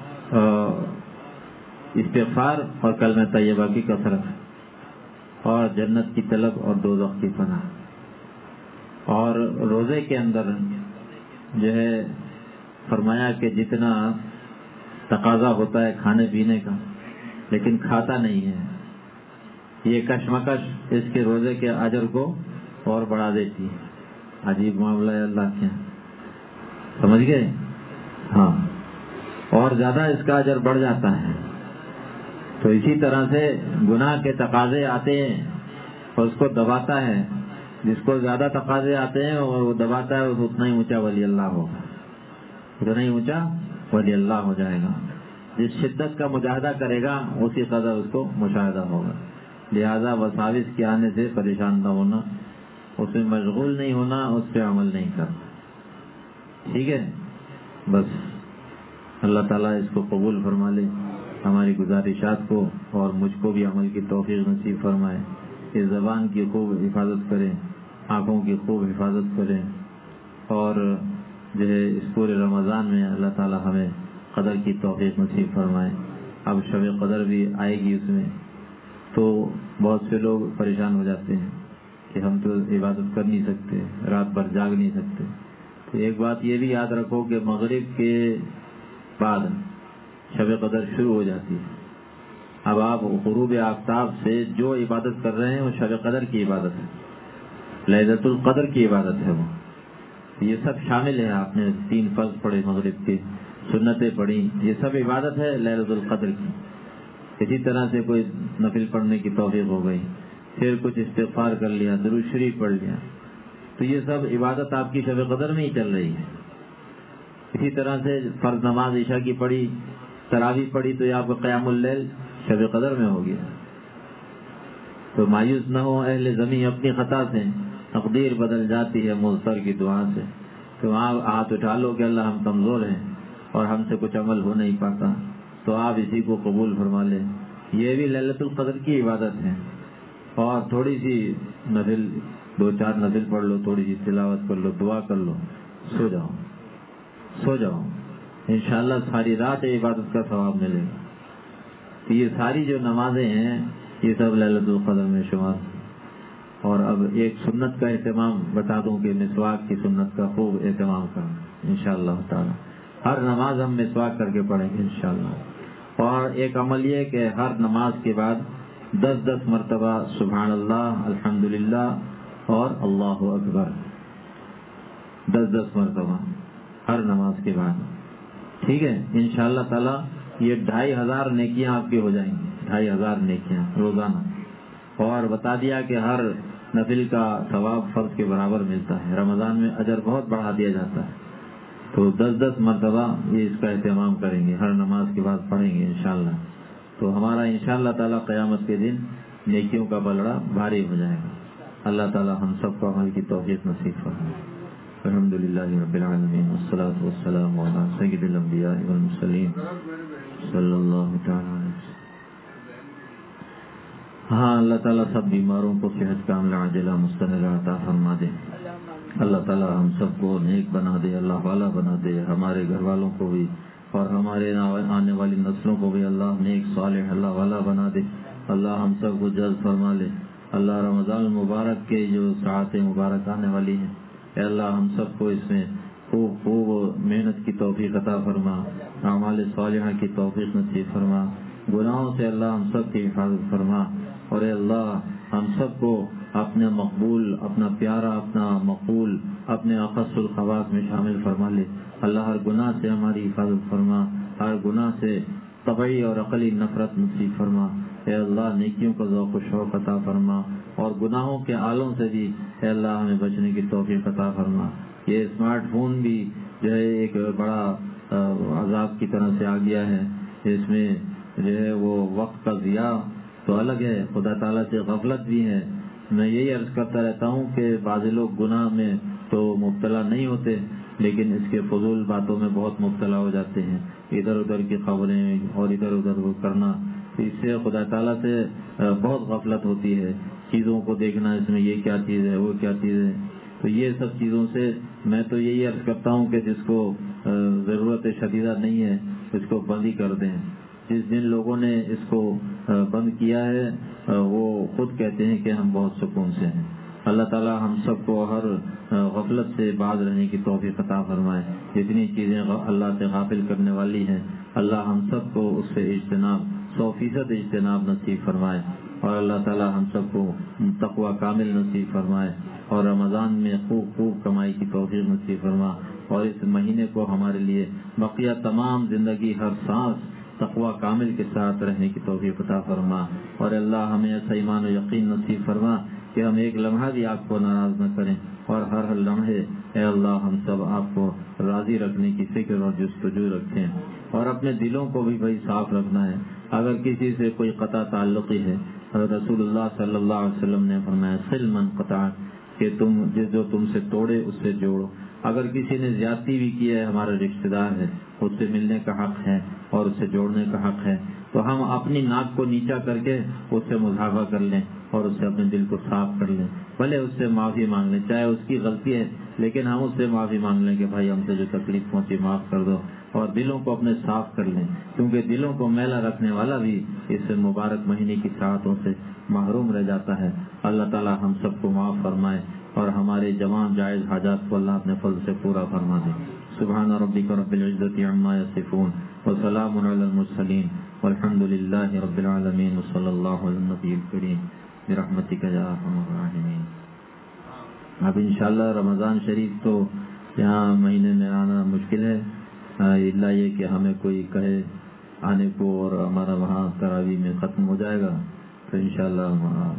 استغفار اور کلمہ طیبہ کی کثرت، اور جنت کی طلب اور دوزخ کی پناہ. اور روزے کے اندر جو ہے فرمایا کہ جتنا تقاضا ہوتا ہے کھانے پینے کا لیکن کھاتا نہیں ہے، یہ کشمکش اس کے روزے کے اجر کو اور بڑھا دیتی ہے. عجیب معاملہ ہے اللہ کے، سمجھ گئے؟ ہاں، اور زیادہ اس کا اجر بڑھ جاتا ہے. تو اسی طرح سے گناہ کے تقاضے آتے ہیں اور اس کو دباتا ہے. جس کو زیادہ تقاضے آتے ہیں اور وہ دباتا ہے، اتنا ہی اونچا ولی اللہ ہوگا، اتنا ہی اونچا ولی اللہ ہو جائے گا. جس شدت کا مجاہدہ کرے گا اسی قدر اس کو مشاہدہ ہوگا. لہذا وساوس کے آنے سے پریشان نہ ہونا، اس میں مشغول نہیں ہونا، اس پہ عمل نہیں کرنا. ٹھیک ہے؟ بس اللہ تعالیٰ اس کو قبول فرما لے، ہماری گزارشات کو، اور مجھ کو بھی عمل کی توفیق نصیب فرمائے. اس زبان کی خوب حفاظت کریں، آنکھوں کی خوب حفاظت کریں، اور جو ہے اس پورے رمضان میں اللہ تعالیٰ ہمیں قدر کی توفیق نصیب فرمائے. اب شب قدر بھی آئے گی، اس میں تو بہت سے لوگ پریشان ہو جاتے ہیں کہ ہم تو عبادت کر نہیں سکتے، رات بھر جاگ نہیں سکتے. تو ایک بات یہ بھی یاد رکھو کہ مغرب کے بعد شب قدر شروع ہو جاتی ہے. اب آپ غروب آفتاب سے جو عبادت کر رہے ہیں وہ شب قدر کی عبادت ہے، لیلۃ القدر کی عبادت ہے. وہ یہ سب شامل ہے. آپ نے 3 فرض پڑھے مغرب کی، سنتیں پڑھی، یہ سب عبادت ہے لیلۃ القدر کی. اسی طرح سے کوئی نفل پڑھنے کی توفیق ہو گئی، پھر کچھ استغفار کر لیا، درود شریف پڑھ لیا، تو یہ سب عبادت آپ کی شب قدر میں ہی چل رہی ہے. اسی طرح سے فرض نماز عشاء کی پڑھی، تراویح پڑھی، تو یہ آپ کا قیام اللیل شب قدر میں ہو گیا. تو مایوس نہ ہو اہل زمین اپنی خطا سے، تقدیر بدل جاتی ہے مضطر کی دعا سے. تو آپ ہاتھ اٹھا لو کہ اللہ ہم کمزور ہیں اور ہم سے کچھ عمل ہو نہیں پاتا، تو آپ اسی کو قبول فرما لیں. یہ بھی لیلۃ القدر کی عبادت ہے. اور تھوڑی سی نفل، 2-4 نفل پڑھ لو، تھوڑی سی تلاوت کر لو، دعا کر لو، سو جاؤ. انشاءاللہ ساری رات عبادت کا ثواب ملے گا. تو یہ ساری جو نمازیں ہیں یہ سب لیلۃ القدر میں شمار. اور اب ایک سنت کا اہتمام بتا دوں کہ مسواک کی سنت کا خوب اہتمام کرنا انشاءاللہ تعالی. ہر نماز ہم مسواک کر کے پڑھیں گے انشاءاللہ. اور ایک عمل یہ کہ ہر نماز کے بعد 10 مرتبہ سبحان اللہ، الحمدللہ اور اللہ اکبر، 10 مرتبہ ہر نماز کے بعد. ٹھیک ہے، انشاءاللہ تعالی یہ 2500 نیکیاں آپ کی ہو جائیں گی، 2500 نیکیاں روزانہ. اور بتا دیا کہ ہر نفل کا ثواب فرض کے برابر ملتا ہے. رمضان میں اجر بہت بڑھا دیا جاتا ہے. تو 10 مرتبہ یہ اس کا اہتمام کریں گے، ہر نماز کے بعد پڑھیں گے انشاءاللہ. تو ہمارا انشاءاللہ تعالی قیامت کے دن نیکیوں کا بلڑا بھاری ہو جائے گا. اللہ تعالی ہم سب کو عمل کی توفیق نصیب فرمائے. الحمدللہ رب العالمین والصلاۃ والسلام علی سید الانبیاء والمرسلین صلی اللہ تعالی علیہ وسلم. ہاں، اللہ تعالیٰ سب بیماروں کو صحت کاملہ عاجلہ مستمرہ عطا فرما دے. اللہ تعالیٰ ہم سب کو نیک بنا دے، اللہ والا بنا دے. ہمارے گھر والوں کو بھی اور ہمارے آنے والی نسلوں کو بھی اللہ نیک صالح اللہ والا بنا دے. اللہ ہم سب کو جلد فرما لے. اللہ رمضان المبارک کے جو ساعتیں مبارک آنے والی ہیں، اے اللہ ہم سب کو اس میں خوب محنت کی توفیق عطا فرما، اعمال صالحہ کی توفیق نصیب فرما. گناہوں سے اللہ ہم سب کی حفاظت فرما. اور اے اللہ ہم سب کو اپنے مقبول، اپنا پیارا، اپنا مقبول، اپنے اخص الخواص میں شامل فرما لے. اللہ ہر گناہ سے ہماری حفاظت فرما، ہر گناہ سے طبعی اور عقلی نفرت نصیب فرما. اے اللہ نیکیوں کا ذوق و شوق عطا فرما، اور گناہوں کے آلوں سے بھی اے اللہ ہمیں بچنے کی توفیق عطا فرما. یہ اسمارٹ فون بھی جو ہے ایک بڑا عذاب کی طرح سے آ گیا ہے. اس میں جو ہے وہ وقت کا ضیاع تو الگ ہے، خدا تعالیٰ سے غفلت بھی ہے. میں یہی عرض کرتا رہتا ہوں کہ بعض لوگ گناہ میں تو مبتلا نہیں ہوتے، لیکن اس کے فضول باتوں میں بہت مبتلا ہو جاتے ہیں. ادھر ادھر کی خبریں اور ادھر ادھر وہ کرنا، اس سے خدا تعالیٰ سے بہت غفلت ہوتی ہے. چیزوں کو دیکھنا، اس میں یہ کیا چیز ہے، وہ کیا چیز ہے. تو یہ سب چیزوں سے میں تو یہی عرض کرتا ہوں کہ جس کو ضرورت شدیدہ نہیں ہے اس کو بند ہی کر دیں. جن لوگوں نے اس کو بند کیا ہے وہ خود کہتے ہیں کہ ہم بہت سکون سے ہیں. اللہ تعالیٰ ہم سب کو ہر غفلت سے باز رہنے کی توفیق عطا فرمائے. جتنی چیزیں اللہ سے غافل کرنے والی ہیں اللہ ہم سب کو اس سے اجتناب 100% اجتناب نصیب فرمائے. اور اللہ تعالیٰ ہم سب کو تقوی کامل نصیب فرمائے، اور رمضان میں خوب کمائی کی توفیق نصیب فرما. اور اس مہینے کو ہمارے لیے بقیہ تمام زندگی ہر سانس تقوی کامل کے ساتھ رہنے کی توفیق عطا فرما. اور اللہ ہمیں ایسا ایمان و یقین نصیب فرما کہ ہم ایک لمحہ بھی آپ کو ناراض نہ کریں، اور ہر لمحے اے اللہ ہم سب آپ کو راضی رکھنے کی فکر اور جستجو رکھیں. اور اپنے دلوں کو بھی بھائی صاف رکھنا ہے. اگر کسی سے کوئی قطع تعلقی ہے، حضرت رسول اللہ صلی اللہ علیہ وسلم نے فرمایا صل من قطع، کہ جو تم سے توڑے اس سے جوڑو. اگر کسی نے زیادتی بھی کی ہے، ہمارا رشتہ دار ہے، اس سے ملنے کا حق ہے اور اس سے جوڑنے کا حق ہے، تو ہم اپنی ناک کو نیچا کر کے اس سے مضافہ کر لیں اور اس سے اپنے دل کو صاف کر لیں. بھلے اس سے معافی مانگ لیں، چاہے اس کی غلطی ہے لیکن ہم اس سے معافی مانگ لیں کہ بھائی ہم سے جو تکلیف پہنچی معاف کر دو. اور دلوں کو اپنے صاف کر لیں، کیونکہ دلوں کو میلا رکھنے والا بھی اس مبارک مہینے کی ساعتوں سے محروم رہ جاتا ہے. اللہ تعالی ہم سب کو معاف فرمائے اور ہمارے جوان جائز حاجات کو اللہ اپنے فضل سے پورا فرما دے. سبحان ربک رب العزت عما یصفون وسلام علی المرسلین والحمد للہ رب العالمین وصلی اللہ علی النبی الکریم برحمتک یا ارحم الراحمین. اب انشاءاللہ رمضان شریف تو یہاں مہینے میں آنا مشکل ہے، اللہ یہ کہ ہمیں کوئی کہے آنے کو اور ہمارا وہاں تراویح میں ختم ہو جائے گا تو انشاءاللہ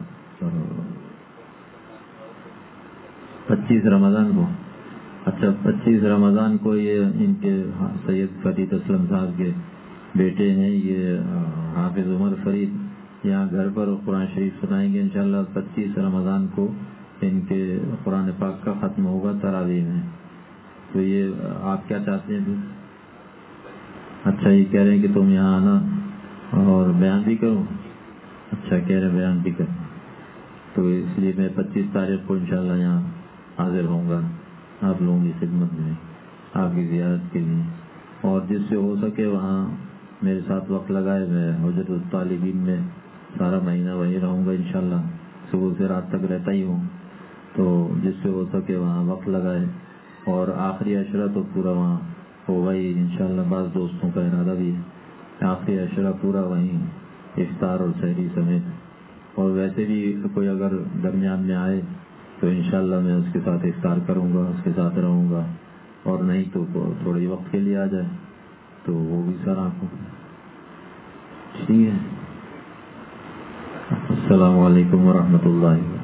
25 رمضان کو. اچھا 25 رمضان کو یہ ان کے سید فرید اسلم صاحب کے بیٹے ہیں، یہ حافظ عمر فرید، یہاں گھر پر قرآن شریف سنائیں گے انشاءاللہ 25 رمضان کو ان کے قرآن پاک کا ختم ہوگا تراویح میں. تو یہ آپ کیا چاہتے ہیں پھر؟ اچھا یہ کہہ رہے ہیں کہ تم یہاں آنا اور بیان بھی کروں. اچھا کہہ رہے بیان بھی کروں. تو اس لیے میں 25 تاریخ کو انشاءاللہ یہاں حاضر ہوں گا آپ لوگوں کی خدمت میں آپ کی زیارت کے لیے. اور جس سے ہو سکے وہاں میرے ساتھ وقت لگائے. میں حجت الطالبین میں سارا مہینہ وہیں رہوں گا انشاءاللہ. صبح سے رات تک رہتا ہی ہوں. تو جس سے ہو سکے وہاں وقت لگائے. اور آخری عشرہ تو پورا وہاں ہوگا ہی انشاءاللہ. بعض دوستوں کا ارادہ بھی ہے آخری عشرہ پورا وہیں افطار اور سحری سمیت. اور ویسے بھی کوئی اگر درمیان میں آئے تو انشاءاللہ میں اس کے ساتھ افطار کروں گا, اس کے ساتھ رہوں گا. اور نہیں تو تھوڑے وقت کے لیے آ جائے تو وہ بھی سر آپ کو ٹھیک ہے. السلام علیکم ورحمۃ اللہ.